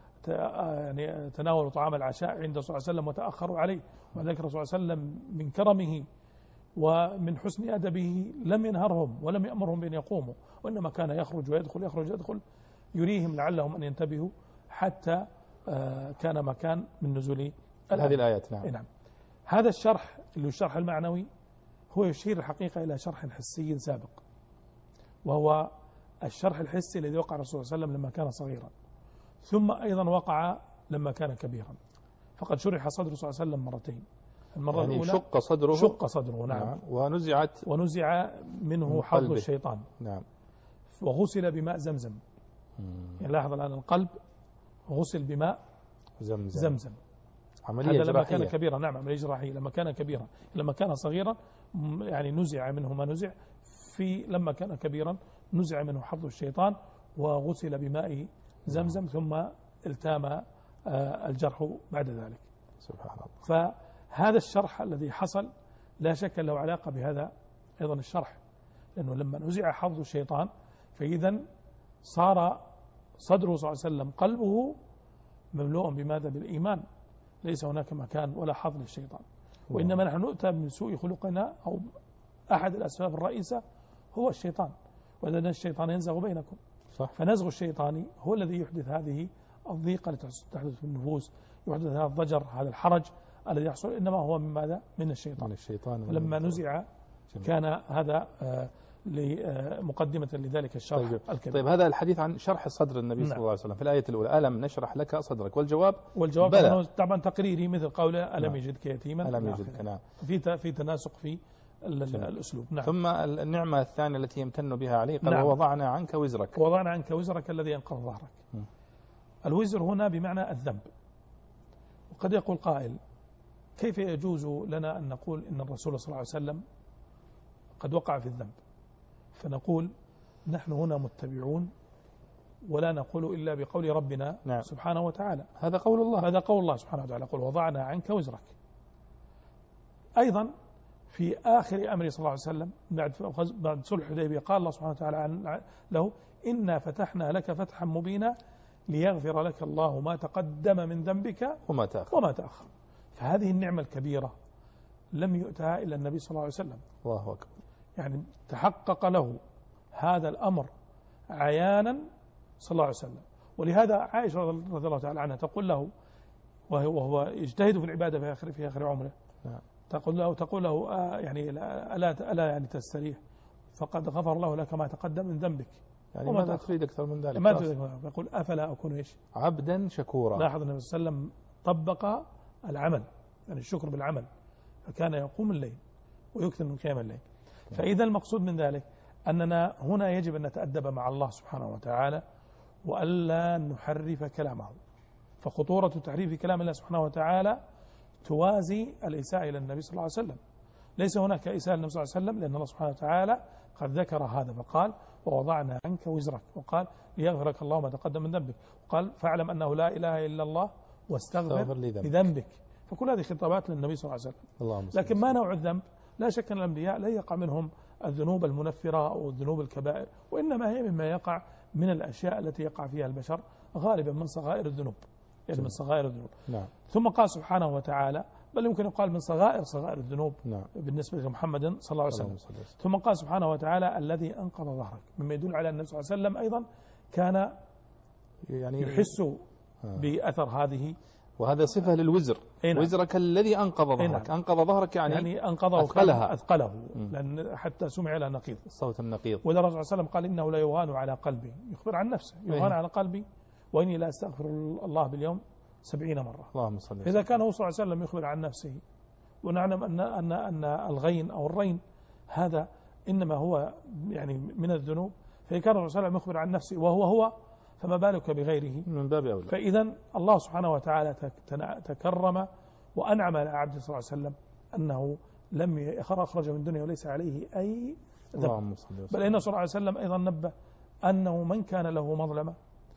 يعني تناولوا طعام العشاء عند صلى الله عليه وسلم وتأخروا عليه، وذكر صلى الله عليه وسلم من كرمه ومن حسن أدبه لم ينهرهم ولم يأمرهم بأن يقوموا، وإنما كان يخرج ويدخل يخرج ويدخل يريهم لعلهم أن ينتبهوا، حتى كان مكان من نزول هذه الآيات. نعم. نعم. هذا الشرح اللي هو الشرح المعنوي هو يشير الحقيقة إلى شرح حسي سابق، وهو الشرح الحسي الذي وقع الرسول صلى الله عليه وسلم لما كان صغيرا، ثم أيضا وقع لما كان كبيرا. فقد شرح صدره صلى الله عليه وسلم مرتين. المرة يعني الأولى شق صدره شق صدره نعم, نعم. ونزعت ونزع منه حظ الشيطان. نعم. وغسل بماء زمزم. يعني لاحظ الآن القلب غسل بماء زمزم, زمزم. عملية هذا جراحية. لما كان كبيرا. نعم عملية جراحية لما كان كبيرا. لما كان صغيرا يعني نزع منه ما نزع، في لما كان كبيرا نزع منه حظ الشيطان وغسل بماء زمزم، ثم التام الجرح بعد ذلك. سبحان الله. فهذا الشرح الذي حصل لا شك له علاقة بهذا أيضا الشرح، لأنه لما نزع حظ الشيطان فإذا صار صدره صلى الله عليه وسلم قلبه مملوء بماذا؟ بالإيمان. ليس هناك مكان ولا حظ للشيطان، وإنما نحن نؤتى من سوء خلقنا، أو أحد الأسباب الرئيسة هو الشيطان، وإذن الشيطان ينزغ بينكم. صح. فنزغ الشيطان هو الذي يحدث هذه الضيقة التي تحدث في النفوس، يحدث هذا الضجر، هذا الحرج الذي يحصل، إنما هو من ماذا؟ من الشيطان. من الشيطان. فلما نزع كان هذا مقدمة لذلك الشرح طيب. الكبير. طيب هذا الحديث عن شرح صدر النبي صلى الله عليه وسلم في الآية الأولى، ألم نشرح لك صدرك، والجواب والجواب بلى. طبعا تقريري مثل قوله ألم يجدك يتيما، ألم يجدك. نعم. في في تناسق في الأسلوب. نعم. ثم النعمة الثانية التي يمتن بها عليه قال نعم. ووضعنا عنك وزرك. ووضعنا عنك وزرك الذي أنقض ظهرك. م. الوزر هنا بمعنى الذنب. وقد يقول قائل كيف يجوز لنا أن نقول إن الرسول صلى الله عليه وسلم قد وقع في الذنب؟ فنقول نحن هنا متبعون ولا نقول إلا بقول ربنا نعم. سبحانه وتعالى. هذا قول الله. هذا قول الله سبحانه وتعالى، قل وضعنا عنك وزرك. أيضا في آخر أمر صلى الله عليه وسلم بعد بعد صلح الحديبية قال الله سبحانه وتعالى عن له إنا فتحنا لك فتحا مبينا ليغفر لك الله ما تقدم من ذنبك وما تأخر. وما تأخر. فهذه النعمة الكبيرة لم يؤتها إلا النبي صلى الله عليه وسلم. الله أكبر. يعني تحقق له هذا الأمر عيانا صلى الله عليه وسلم. ولهذا عائشة رضي الله تعالى عنها تقول له وهو يجتهد في العبادة في آخر في آخر عمره، تقول له تقول له آه يعني ألا ألا يعني تستريح فقد غفر الله لك ما تقدم من ذنبك. يعني ماذا تريد أكثر من ذلك؟ ما تريد. يقول أفلا أكون إيش؟ عبدا شكورا. لاحظ النبي صلى الله عليه وسلم طبق العمل، يعني الشكر بالعمل، فكان يقوم الليل ويكثر من قيام الليل. فإذا المقصود من ذلك أننا هنا يجب أن نتأدب مع الله سبحانه وتعالى وألا نحرف كلامه. فخطورة تحريف كلام الله سبحانه وتعالى توازي الإساءة إلى النبي صلى الله عليه وسلم. ليس هناك إساءة للنبي صلى الله عليه وسلم، لأن الله سبحانه وتعالى قد ذكر هذا فقال ووضعنا عنك وزرك، وقال ليغفرك الله ما تقدم من ذنبك، وقال فاعلم أنه لا إله إلا الله واستغفر لذنبك. فكل هذه خطابات للنبي صلى الله عليه وسلم. لكن ما نوع الذنب؟ لا شك أن الأنبياء لا يقع منهم الذنوب المنفرة أو الذنوب الكبائر، وإنما هي مما يقع من الأشياء التي يقع فيها البشر غالبا من صغائر الذنوب، يعني من صغائر الذنوب. نعم. ثم قال سبحانه وتعالى بل يمكن يقال من صغائر صغائر الذنوب. نعم. بالنسبة لمحمد صلى الله عليه وسلم. ثم قال سبحانه وتعالى الذي أنقض ظهرك، مما يدل على أن النبي صلى الله عليه وسلم أيضا كان يعني يحس بأثر هذه، وهذا صفة للوزر. وزرك الذي أنقض ظهرك. أنقض ظهرك يعني, يعني أنقضه أثقلها أثقله لأن حتى سمع له نقيض صوت النقيض. وذا الرسول صلى الله عليه وسلم قال إنه لا يغان على قلبي، يخبر عن نفسه يغان على قلبي وإني لا أستغفر الله باليوم سبعين مرة. اللهم صل وسلم. إذا كان هو صلى الله عليه وسلم يخبر عن نفسه، ونعلم أن أن أن الغين أو الرين هذا إنما هو يعني من الذنوب، فإذا كان الرسول صلى الله عليه وسلم يخبر عن نفسه وهو هو فما بالك بغيره من باب أولى. فإذا الله سبحانه وتعالى تكرم وأنعم على عبده صلى الله عليه وسلم أنه لم أخرج من الدنيا وليس عليه أي ذنب. بل إن صلى الله عليه وسلم أيضا نبه أنه من كان له مظلمة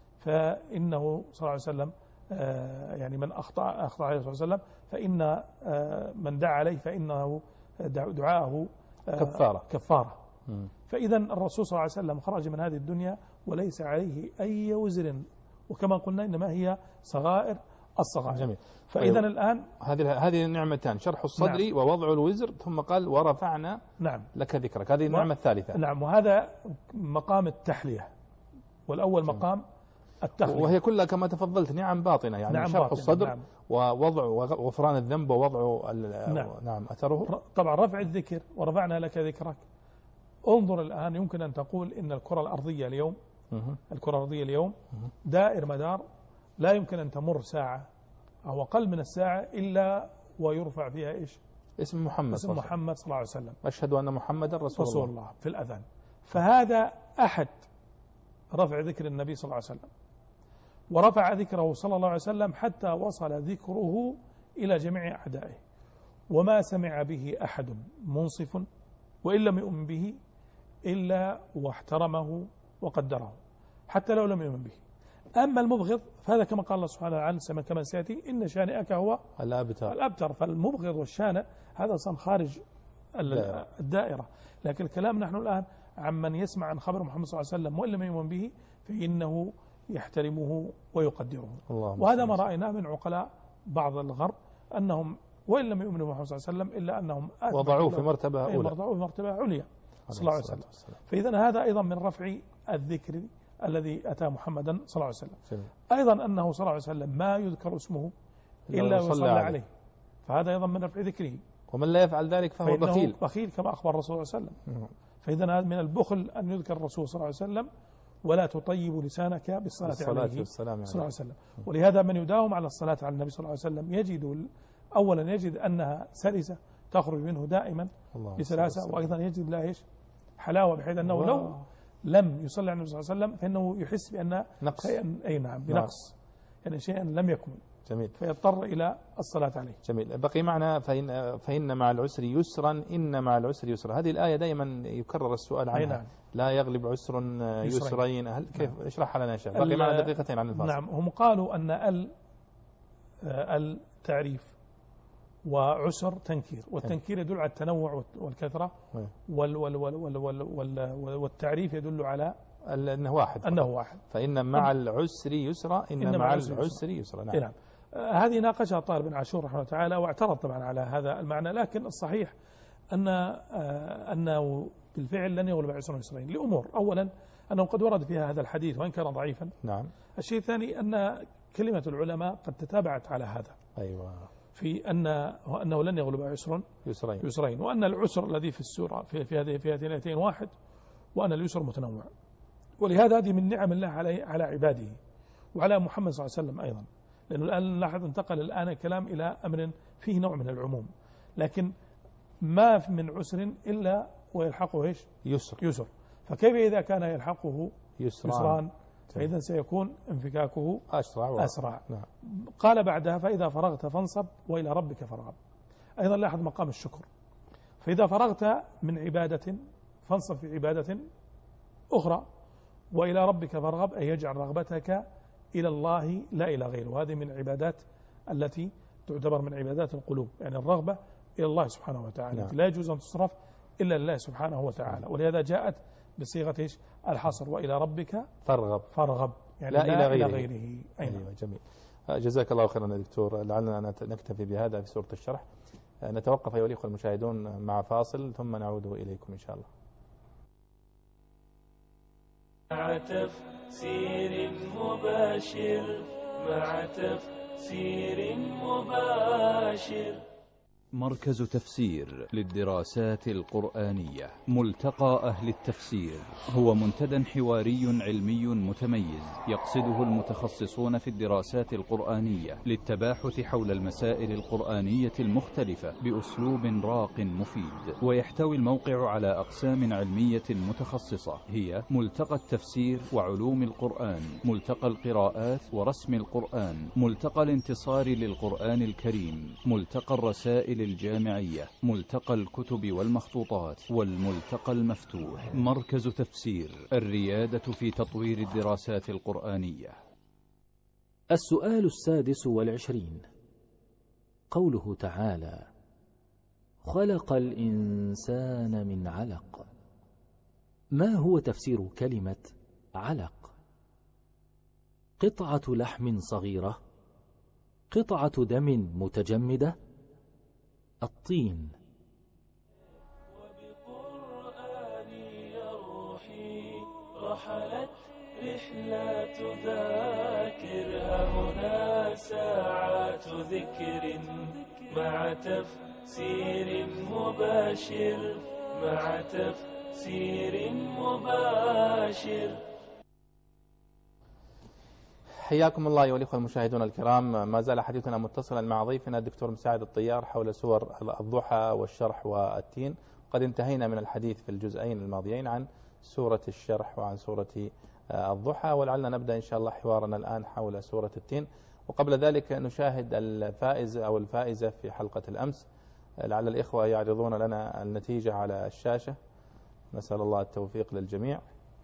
فإنه صلى الله عليه وسلم يعني من أخطأ أخطأ عليه الصلاة والسلام فإن من دعا عليه فإنه دعاءه كفارة كفارة. فإذا الرسول صلى الله عليه وسلم خرج من هذه الدنيا وليس عليه أي وزر، وكما قلنا إنما هي صغائر الصغائر. جميل. فإذا طيب الآن هذه هذه النعمتان، شرح الصدر نعم. ووضع الوزر، ثم قال ورفعنا نعم لك ذكرك، هذه النعمة الثالثة. نعم، وهذا مقام التحلية، والأول مقام التخلية، وهي كلها كما تفضلت نعم باطنة، يعني نعم شرح باطنة الصدر نعم. ووضع وغفران الذنب ووضع نعم. نعم أثره. طبعا رفع الذكر ورفعنا لك ذكرك. انظر الآن، يمكن أن تقول إن الكرة الأرضية اليوم مه. الكرة الأرضية اليوم دائر مدار، لا يمكن أن تمر ساعة أو أقل من الساعة إلا ويرفع فيها إيش؟ اسم محمد اسم محمد صلى الله عليه وسلم. أشهد أن محمد رسول, رسول الله. الله في الأذان. فهذا أحد رفع ذكر النبي صلى الله عليه وسلم، ورفع ذكره صلى الله عليه وسلم حتى وصل ذكره إلى جميع أعدائه، وما سمع به أحد منصف وإن لم يؤمن به إلا واحترمه وقدره حتى لو لم يؤمن به. أما المبغض فهذا كما قال الله سبحانه وتعالى كما سيأتي إن شانئك هو الأبتر. الأبتر. فالمبغض والشانئ هذا صار خارج الدائرة. لكن الكلام نحن الآن عمن يسمع عن خبر محمد صلى الله عليه وسلم وإن لم يؤمن به فإنه يحترمه ويقدره. وهذا ما رأيناه من عقلاء بعض الغرب، أنهم وإن لم يؤمنوا محمد صلى الله عليه وسلم إلا أنهم وضعوه في مرتبة أولى، وضعوه في مرتبة عليا صلى الله عليه وسلم. فإذا هذا أيضا من رفع الذكر الذي أتى محمدا صلى الله عليه وسلم. سلم. أيضا أنه صلى الله عليه وسلم ما يذكر اسمه إلا ويصلى عليه. عليه، فهذا أيضا من رفع ذكره. ومن لا يفعل ذلك فهو بخيل بخيل كما أخبر الرسول صلى الله عليه وسلم. فإذا هذا من البخل أن يذكر الرسول صلى الله عليه وسلم، ولا تطيب لسانك بالصلاة عليه صلى الله عليه وسلم. ولهذا من يداوم على الصلاة على النبي صلى الله عليه وسلم يجد أولا يجد أنها سلسة تخرج منه دائما بسلاسة، وأيضا يجد لها إيش حلاوة، بحيث أنه الله. لو لم يصلي على النبي صلى الله عليه وسلم فإنه يحس بأن نقص شيئا أي نعم بنقص، يعني شيئا لم يكمل. جميل. فيضطر إلى الصلاة عليه. جميل. بقي معنا فإن, فإن مع العسر يسرا إن مع العسر يسرا. هذه الآية دائما يكرر السؤال عنها. نعم. لا يغلب عسر يسرين. هل كيف نعم. اشرحها لنا يا شيخ؟ بقي معنا دقيقتين عن الفاصل. نعم، هم قالوا أن ال التعريف وعسر تنكير، والتنكير يدل على التنوع والكثرة، وال وال وال وال وال وال والتعريف يدل على أنه واحد أنه واحد. فإن مع العسر يسرا إن, إن مع العسر يسرا. نعم. نعم. هذه ناقشها طالب بن عاشور رحمه الله تعالى واعترض طبعا على هذا المعنى، لكن الصحيح أن أنه بالفعل لن يغلب عسر يسرين لأمور. أولا أنه قد ورد فيها هذا الحديث وإن كان ضعيفا. نعم. الشيء الثاني أن كلمة العلماء قد تتابعت على هذا. أيوة. في أن أنه لن يغلب عسر يسرين. يسرين، وأن العسر الذي في السورة في في هذه في هذه الآيتين واحد، وأن اليسر متنوع. ولهذا هذه من نعم الله على على عباده وعلى محمد صلى الله عليه وسلم أيضا، لأنه الآن لاحظ انتقل الآن الكلام إلى أمر فيه نوع من العموم، لكن ما من عسر إلا ويلحقه إيش؟ يسر. يسر. فكيف إذا كان يلحقه يسران, يسران فإذا سيكون انفكاكه أسرع, أسرع. نعم. قال بعدها فإذا فرغت فانصب وإلى ربك فارغب. أيضا لاحظ مقام الشكر، فإذا فرغت من عبادة فانصب في عبادة أخرى وإلى ربك فارغب، أي يجعل رغبتك إلى الله لا إلى غيره. وهذه من العبادات التي تعتبر من عبادات القلوب، يعني الرغبة إلى الله سبحانه وتعالى. نعم. لا يجوز أن تصرف إلا لله سبحانه وتعالى، ولهذا جاءت بصيغة الحصر وإلى ربك فارغب فارغب، يعني لا, لا إلى غيره, غيره. أيوة. جميل. جزاك الله خيرا يا دكتور. لعلنا نكتفي بهذا في سورة الشرح. نتوقف أيها الأخوة المشاهدون مع فاصل ثم نعود إليكم إن شاء الله. مع تفسير مباشر مع تفسير مباشر. مركز تفسير للدراسات القرآنية ملتقى أهل التفسير هو منتدى حواري علمي متميز يقصده المتخصصون في الدراسات القرآنية للتباحث حول المسائل القرآنية المختلفة بأسلوب راق مفيد. ويحتوي الموقع على أقسام علمية متخصصة هي ملتقى التفسير وعلوم القرآن، ملتقى القراءات ورسم القرآن، ملتقى الانتصار للقرآن الكريم، ملتقى الرسائل الجامعية، ملتقى الكتب والمخطوطات والملتقى المفتوح. مركز تفسير، الريادة في تطوير الدراسات القرآنية. السؤال السادس والعشرين، قوله تعالى: خلق الإنسان من علق. ما هو تفسير كلمة علق؟ قطعة لحم صغيرة، قطعة دم متجمدة، الطين. وبقرآني روحي رحلت رحلات ذاكر، هنا ساعات ذكر مع تفسير مباشر، مع تفسير مباشر. حياكم الله أيها الأخوة المشاهدون الكرام. ما زال حديثنا متصلا مع ضيفنا الدكتور مساعد الطيار حول سور الضحى والشرح والتين. قد انتهينا من الحديث في الجزئين الماضيين عن سورة الشرح وعن سورة الضحى، ولعلنا نبدأ إن شاء الله حوارنا الآن حول سورة التين. وقبل ذلك نشاهد الفائز أو الفائزة في حلقة الأمس، لعل الإخوة يعرضون لنا النتيجة على الشاشة. نسأل الله التوفيق للجميع.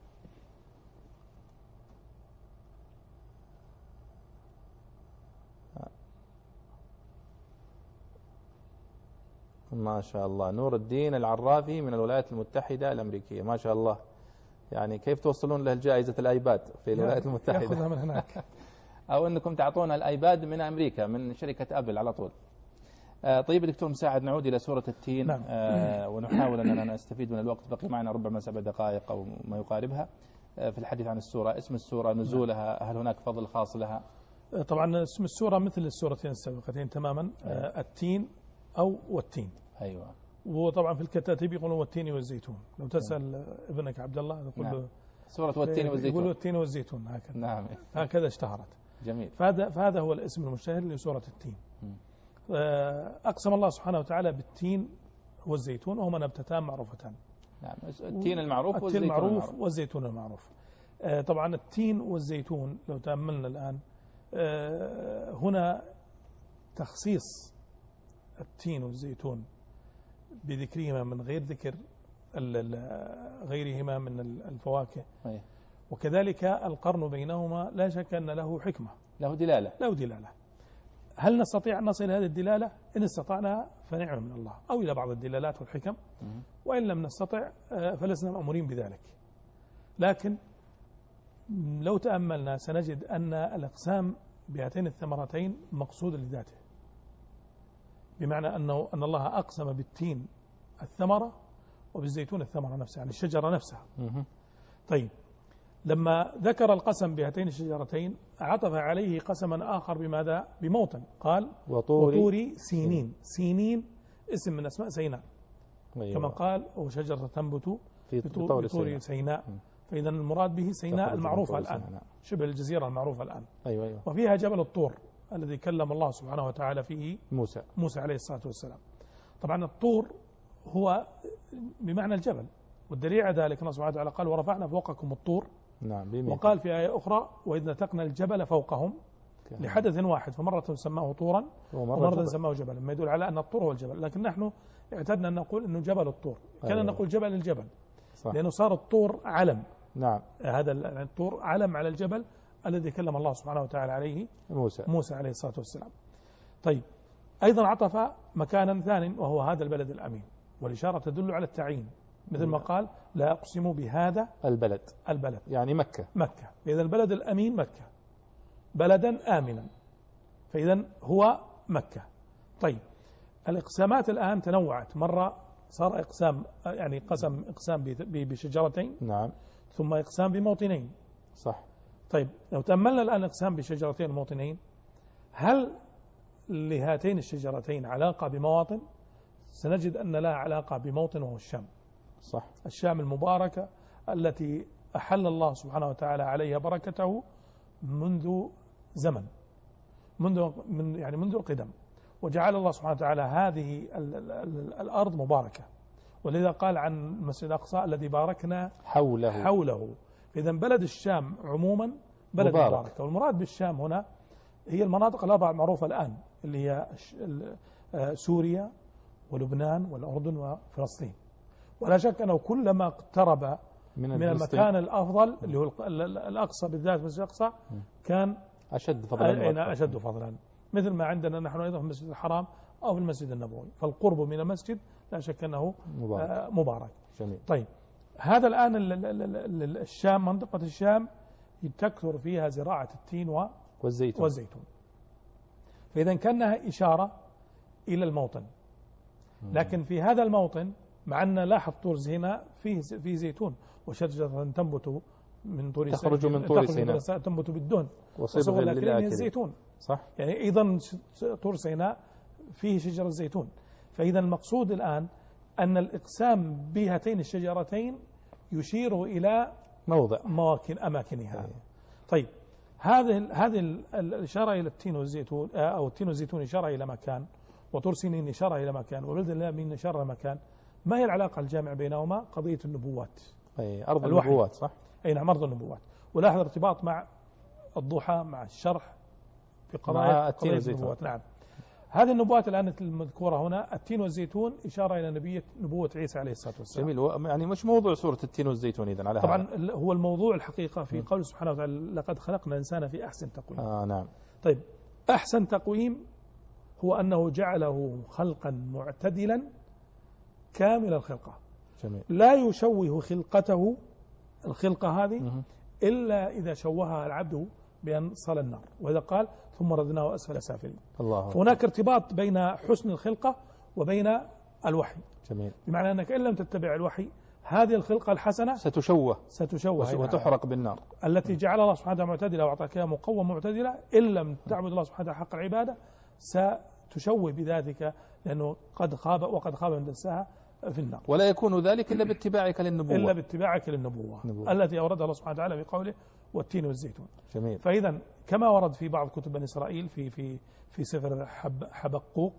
ما شاء الله، نور الدين العرافي من الولايات المتحدة الأمريكية. ما شاء الله، يعني كيف توصلون له جائزة الآيباد في الولايات المتحدة؟ يأخذها من هناك. أو أنكم تعطون الآيباد من أمريكا من شركة أبل على طول. آه طيب دكتور مساعد، نعود إلى سورة التين. نعم. آه ونحاول أننا نستفيد من الوقت، بقي معنا ربما سبع دقائق أو ما يقاربها آه في الحديث عن السورة. اسم السورة، نزولها، هل هناك فضل خاص لها؟ طبعا اسم السورة مثل السورتين السابقتين تماما، آه التين أو والتين. أيوة. وطبعا في الكتاتيب يقولون والتين والزيتون. لو تسأل نعم. ابنك عبد الله يقول له نعم. سورة والتين والزيتون، يقول والتين والزيتون هكذا. نعم. هكذا اشتهرت. جميل. فهذا فهذا هو الاسم المشتهر لسورة التين. أقسم الله سبحانه وتعالى بالتين والزيتون وهما نبتتان معروفتان. نعم. التين المعروف التين والزيتون المعروف المعروف. والزيتون المعروف. طبعا التين والزيتون لو تأملنا الآن هنا تخصيص التين والزيتون بذكرهما من غير ذكر غيرهما من الفواكه. أيه. وكذلك القرن بينهما لا شك أن له حكمة، له دلالة له دلالة. هل نستطيع أن نصل إلى هذه الدلالة؟ إن استطعنا فنعم من الله، أو إلى بعض الدلالات والحكم، وإن لم نستطع فلسنا مأمورين بذلك. لكن لو تأملنا سنجد أن الإقسام بهاتين الثمرتين مقصود لذاته، بمعنى أنه أن الله أقسم بالتين الثمرة وبالزيتون الثمرة نفسها، يعني الشجرة نفسها. طيب لما ذكر القسم بهاتين الشجرتين عطف عليه قسما آخر بماذا؟ بموطن، قال وطور, وطور سينين. سينين اسم من أسماء سيناء. أيوة. كما قال وشجرة تنبت في بطور سيناء, سيناء. فإذا المراد به سيناء المعروفة الآن، سيناء. شبه الجزيرة المعروفة الآن. أيوة أيوة. وفيها جبل الطور الذي كلم الله سبحانه وتعالى فيه موسى موسى عليه الصلاة والسلام. طبعا الطور هو بمعنى الجبل، والدليل على ذلك الله سبحانه وتعالى قال ورفعنا فوقكم الطور. نعم. وقال في آية أخرى وإذ نتقنا الجبل فوقهم لحدث واحد، فمرة سماه طورا ومرة سماه جبلا، ما يدل على أن الطور هو الجبل. لكن نحن اعتدنا أن نقول أنه جبل الطور، كان أيوة. نقول جبل الجبل، صح. لأنه صار الطور علم. نعم. هذا الطور علم على الجبل الذي كلم الله سبحانه وتعالى عليه موسى موسى عليه الصلاة والسلام. طيب أيضا عطف مكانا ثاني وهو هذا البلد الأمين، والإشارة تدل على التعيين، مثل ما قال لا أقسم بهذا البلد البلد يعني مكة مكة إذا البلد الأمين مكة، بلدا آمنا، فإذا هو مكة. طيب الإقسامات الآن تنوعت، مرة صار إقسام يعني قسم إقسام بشجرتين، نعم، ثم إقسام بموطنين، صح. طيب لو تأملنا الآن إقسام بشجرتين وموطنين، هل لهاتين الشجرتين علاقة بمواطن؟ سنجد أن لها علاقة بموطن وهو الشام، صح. الشام المباركة التي أحل الله سبحانه وتعالى عليها بركته منذ زمن، منذ من يعني منذ القدم، وجعل الله سبحانه وتعالى هذه ال ال ال الأرض مباركة، ولذا قال عن المسجد الأقصى الذي باركنا حوله حوله. إذا بلد الشام عموما بلد مبارك. مباركة، والمراد بالشام هنا هي المناطق الأربع المعروفة الآن اللي هي سوريا ولبنان والأردن وفلسطين. ولا شك أنه كلما اقترب من, من المكان الأفضل اللي هو الأقصى بالذات المسجد الأقصى كان أشد فضلا أشد فضلا، مثل ما عندنا نحن أيضا في المسجد الحرام أو في المسجد النبوي، فالقرب من المسجد لا شك أنه مبارك, مبارك. جميل. طيب هذا الآن الشام، منطقة الشام تكثر فيها زراعة التين والزيتون, والزيتون. فإذا كانها إشارة إلى الموطن، لكن في هذا الموطن مع أن لاحظ طور سيناء فيه فيه زيتون وشجرة تنبت من طور تخرج من طور سيناء تنبت بالدهن وصبغ للآكلين الزيتون، صح؟ يعني أيضا طور سيناء فيه شجرة زيتون. فإذا المقصود الآن أن الإقسام بهاتين الشجرتين يشير إلى موضع مواكن أماكنها. طيب هذه هذه الإشارة إلى التين والزيتون أو التين والزيتون إشارة إلى مكان، وطور سينين إشارة إلى مكان، وولد اليمين إشارة إلى مكان. ما هي العلاقة الجامعة بينهما؟ قضية النبوات، أي أرض النبوات، صح؟ أي نعم، أرض النبوات. ولاحظ ارتباط مع الضحى مع الشرح في قضايا التين والزيتون. نعم. هذه النبوات الآن المذكورة هنا التين والزيتون إشارة إلى نبية نبوة عيسى عليه الصلاة والسلام. جميل. يعني مش موضوع سورة التين والزيتون إذن على طبعا هذا. هو الموضوع الحقيقة في قوله سبحانه وتعالى لقد خلقنا الإنسان في أحسن تقويم. آه نعم. طيب أحسن تقويم هو أنه جعله خلقا معتدلا كامل الخلقة. جميل. لا يشوه خلقته الخلقة هذه مه. إلا إذا شوهها العبد بأن صل النار، وإذا قال ثم ردناه أسفل سافلين. الله. فهناك ارتباط بين حسن الخلقة وبين الوحي. جميل. بمعنى أنك إن لم تتبع الوحي هذه الخلقة الحسنة ستشوه ستشوه وتحرق بالنار، التي جعل الله سبحانه وتعالى معتدلة وأعطاك مقوم معتدلة. إن لم تعبد الله سبحانه وتعالى حق العبادة ستشوه بذاتك، لأنه قد خاب وقد خاب من دساها في النار. ولا يكون ذلك إلا باتباعك للنبوة إلا باتباعك للنبوة نبوة. التي أوردها الله سبحانه وتعالى بقوله والتين والزيتون. جميل. فإذا كما ورد في بعض كتب بني إسرائيل في في في سفر حب حبقوق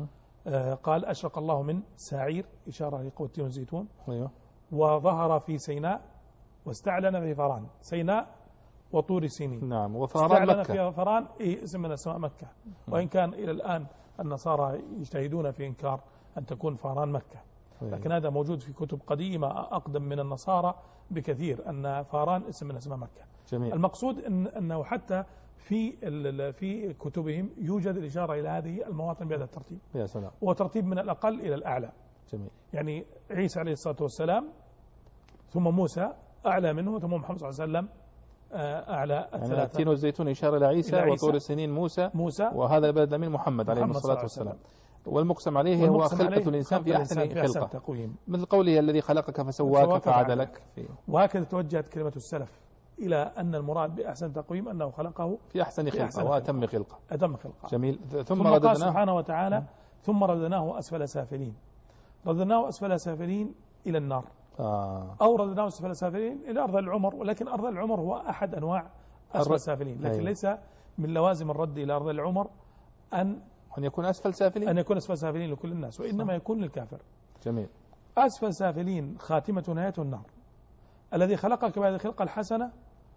آه قال أشرق الله من ساعير، إشارة لقوة التين والزيتون. أيوه. وظهر في سيناء واستعلن في فران، سيناء وطور سينين. نعم. وفران مكة. في فران إيه اسم من اسماء مكة، وإن كان إلى الآن النصارى يجتهدون في إنكار أن تكون فران مكة، لكن هذا موجود في كتب قديمة أقدم من النصارى بكثير أن فاران اسم من اسماء مكة. جميل. المقصود إن أنه حتى في في كتبهم يوجد الإشارة إلى هذه المواطن بهذا الترتيب. يا سلام. وترتيب من الأقل إلى الأعلى. جميل. يعني عيسى عليه الصلاة والسلام ثم موسى أعلى منه ثم محمد صلى الله عليه وسلم أعلى الثلاثة. يعني التين والزيتون إشارة إلى عيسى, عيسى وطور السنين موسى, موسى وهذا البلد من محمد عليه الصلاة والسلام. والمقسم عليه هو خلقة الإنسان في أحسن خلقة تقويم، مثل قوله الذي خلقك فسواك فعدلك. وهكذا توجهت كلمة السلف إلى أن المراد بأحسن تقويم أنه خلقه في أحسن خلقة وأتم خلقة. أتم خلقة. جميل. ثم, ثم قال سبحانه وتعالى ثم ردناه أسفل سافلين. ردناه أسفل سافلين إلى النار. آه. أو ردناه أسفل سافلين إلى أرض العمر، ولكن أرض العمر هو أحد أنواع أسفل سافلين، لكن ليس من لوازم الرد إلى أرض العمر أن أن يكون أسفل سافلين أن يكون أسفل سافلين لكل الناس، وإنما يكون للكافر. جميل. أسفل سافلين خاتمة نهاية النار. الذي خلقك بهذه الخلقة الحسنة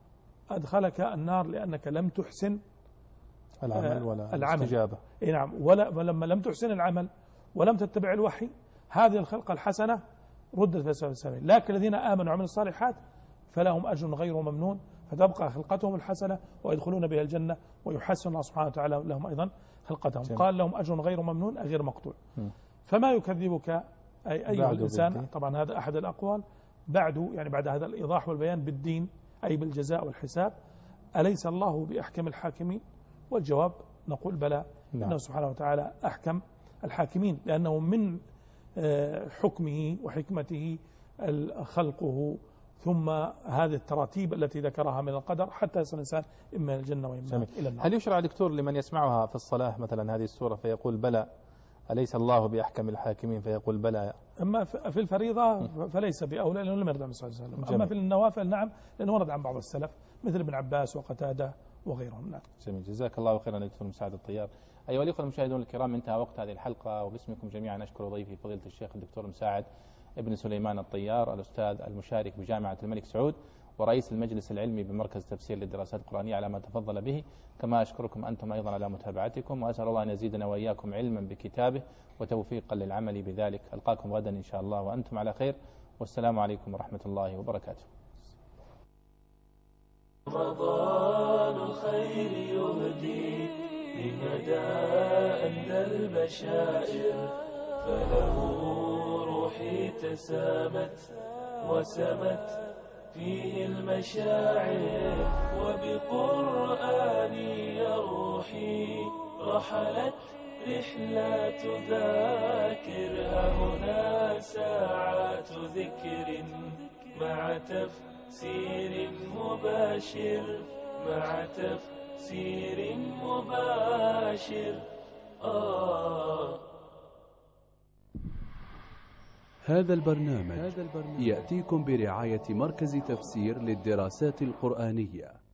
أدخلك النار لأنك لم تحسن العمل ولا العمل. الاستجابة. إيه نعم. ولا ولما لم تحسن العمل ولم تتبع الوحي هذه الخلقة الحسنة ردت في أسفل سافلين. لكن الذين آمنوا وعملوا الصالحات فلهم أجر غير ممنون، فتبقى خلقتهم الحسنة ويدخلون بها الجنة ويحسن الله سبحانه وتعالى لهم أيضا خلقتهم. جميل. قال لهم أجر غير ممنون غير مقطوع. م. فما يكذبك أي أيها الإنسان بالدين. طبعا هذا أحد الأقوال. بعد يعني بعد هذا الإيضاح والبيان بالدين أي بالجزاء والحساب، أليس الله بأحكم الحاكمين؟ والجواب نقول بلى. نعم. إنه سبحانه وتعالى أحكم الحاكمين، لأنه من حكمه وحكمته خلقه ثم هذه التراتيب التي ذكرها من القدر حتى يصل الإنسان إما الجنة وإما إلى النار. هل يشرع دكتور لمن يسمعها في الصلاة مثلا هذه السورة فيقول بلى أليس الله بأحكم الحاكمين فيقول بلى؟ أما في الفريضة فليس بأولى لأنه لم يرد عن صلى الله عليه وسلم. أما في النوافل نعم، لأنه ورد عن بعض السلف مثل ابن عباس وقتادة وغيرهم. نعم. جميل. جزاك الله خيرا دكتور مساعد الطيار. أيها الأخوة المشاهدون الكرام، انتهى وقت هذه الحلقة، وباسمكم جميعا أشكر ضيفي فضيلة الشيخ الدكتور مساعد ابن سليمان الطيار الأستاذ المشارك بجامعة الملك سعود، ورئيس المجلس العلمي بمركز تفسير للدراسات القرآنية على ما تفضل به، كما أشكركم أنتم أيضا على متابعتكم، وأسأل الله أن يزيدنا وإياكم علما بكتابه وتوفيقا للعمل بذلك. ألقاكم غدا إن شاء الله وأنتم على خير، والسلام عليكم ورحمة الله وبركاته. رمضان الخير يهدي بهدى أندى البشائر، فله روحي تسامت وسمت فيه المشاعر، وبقرآني يا روحي رحلت رحلات ذاكر. ها هنا ساعات ذكر مع تفسير مباشر، مع تفسير مباشر. آه هذا البرنامج يأتيكم برعاية مركز تفسير للدراسات القرآنية.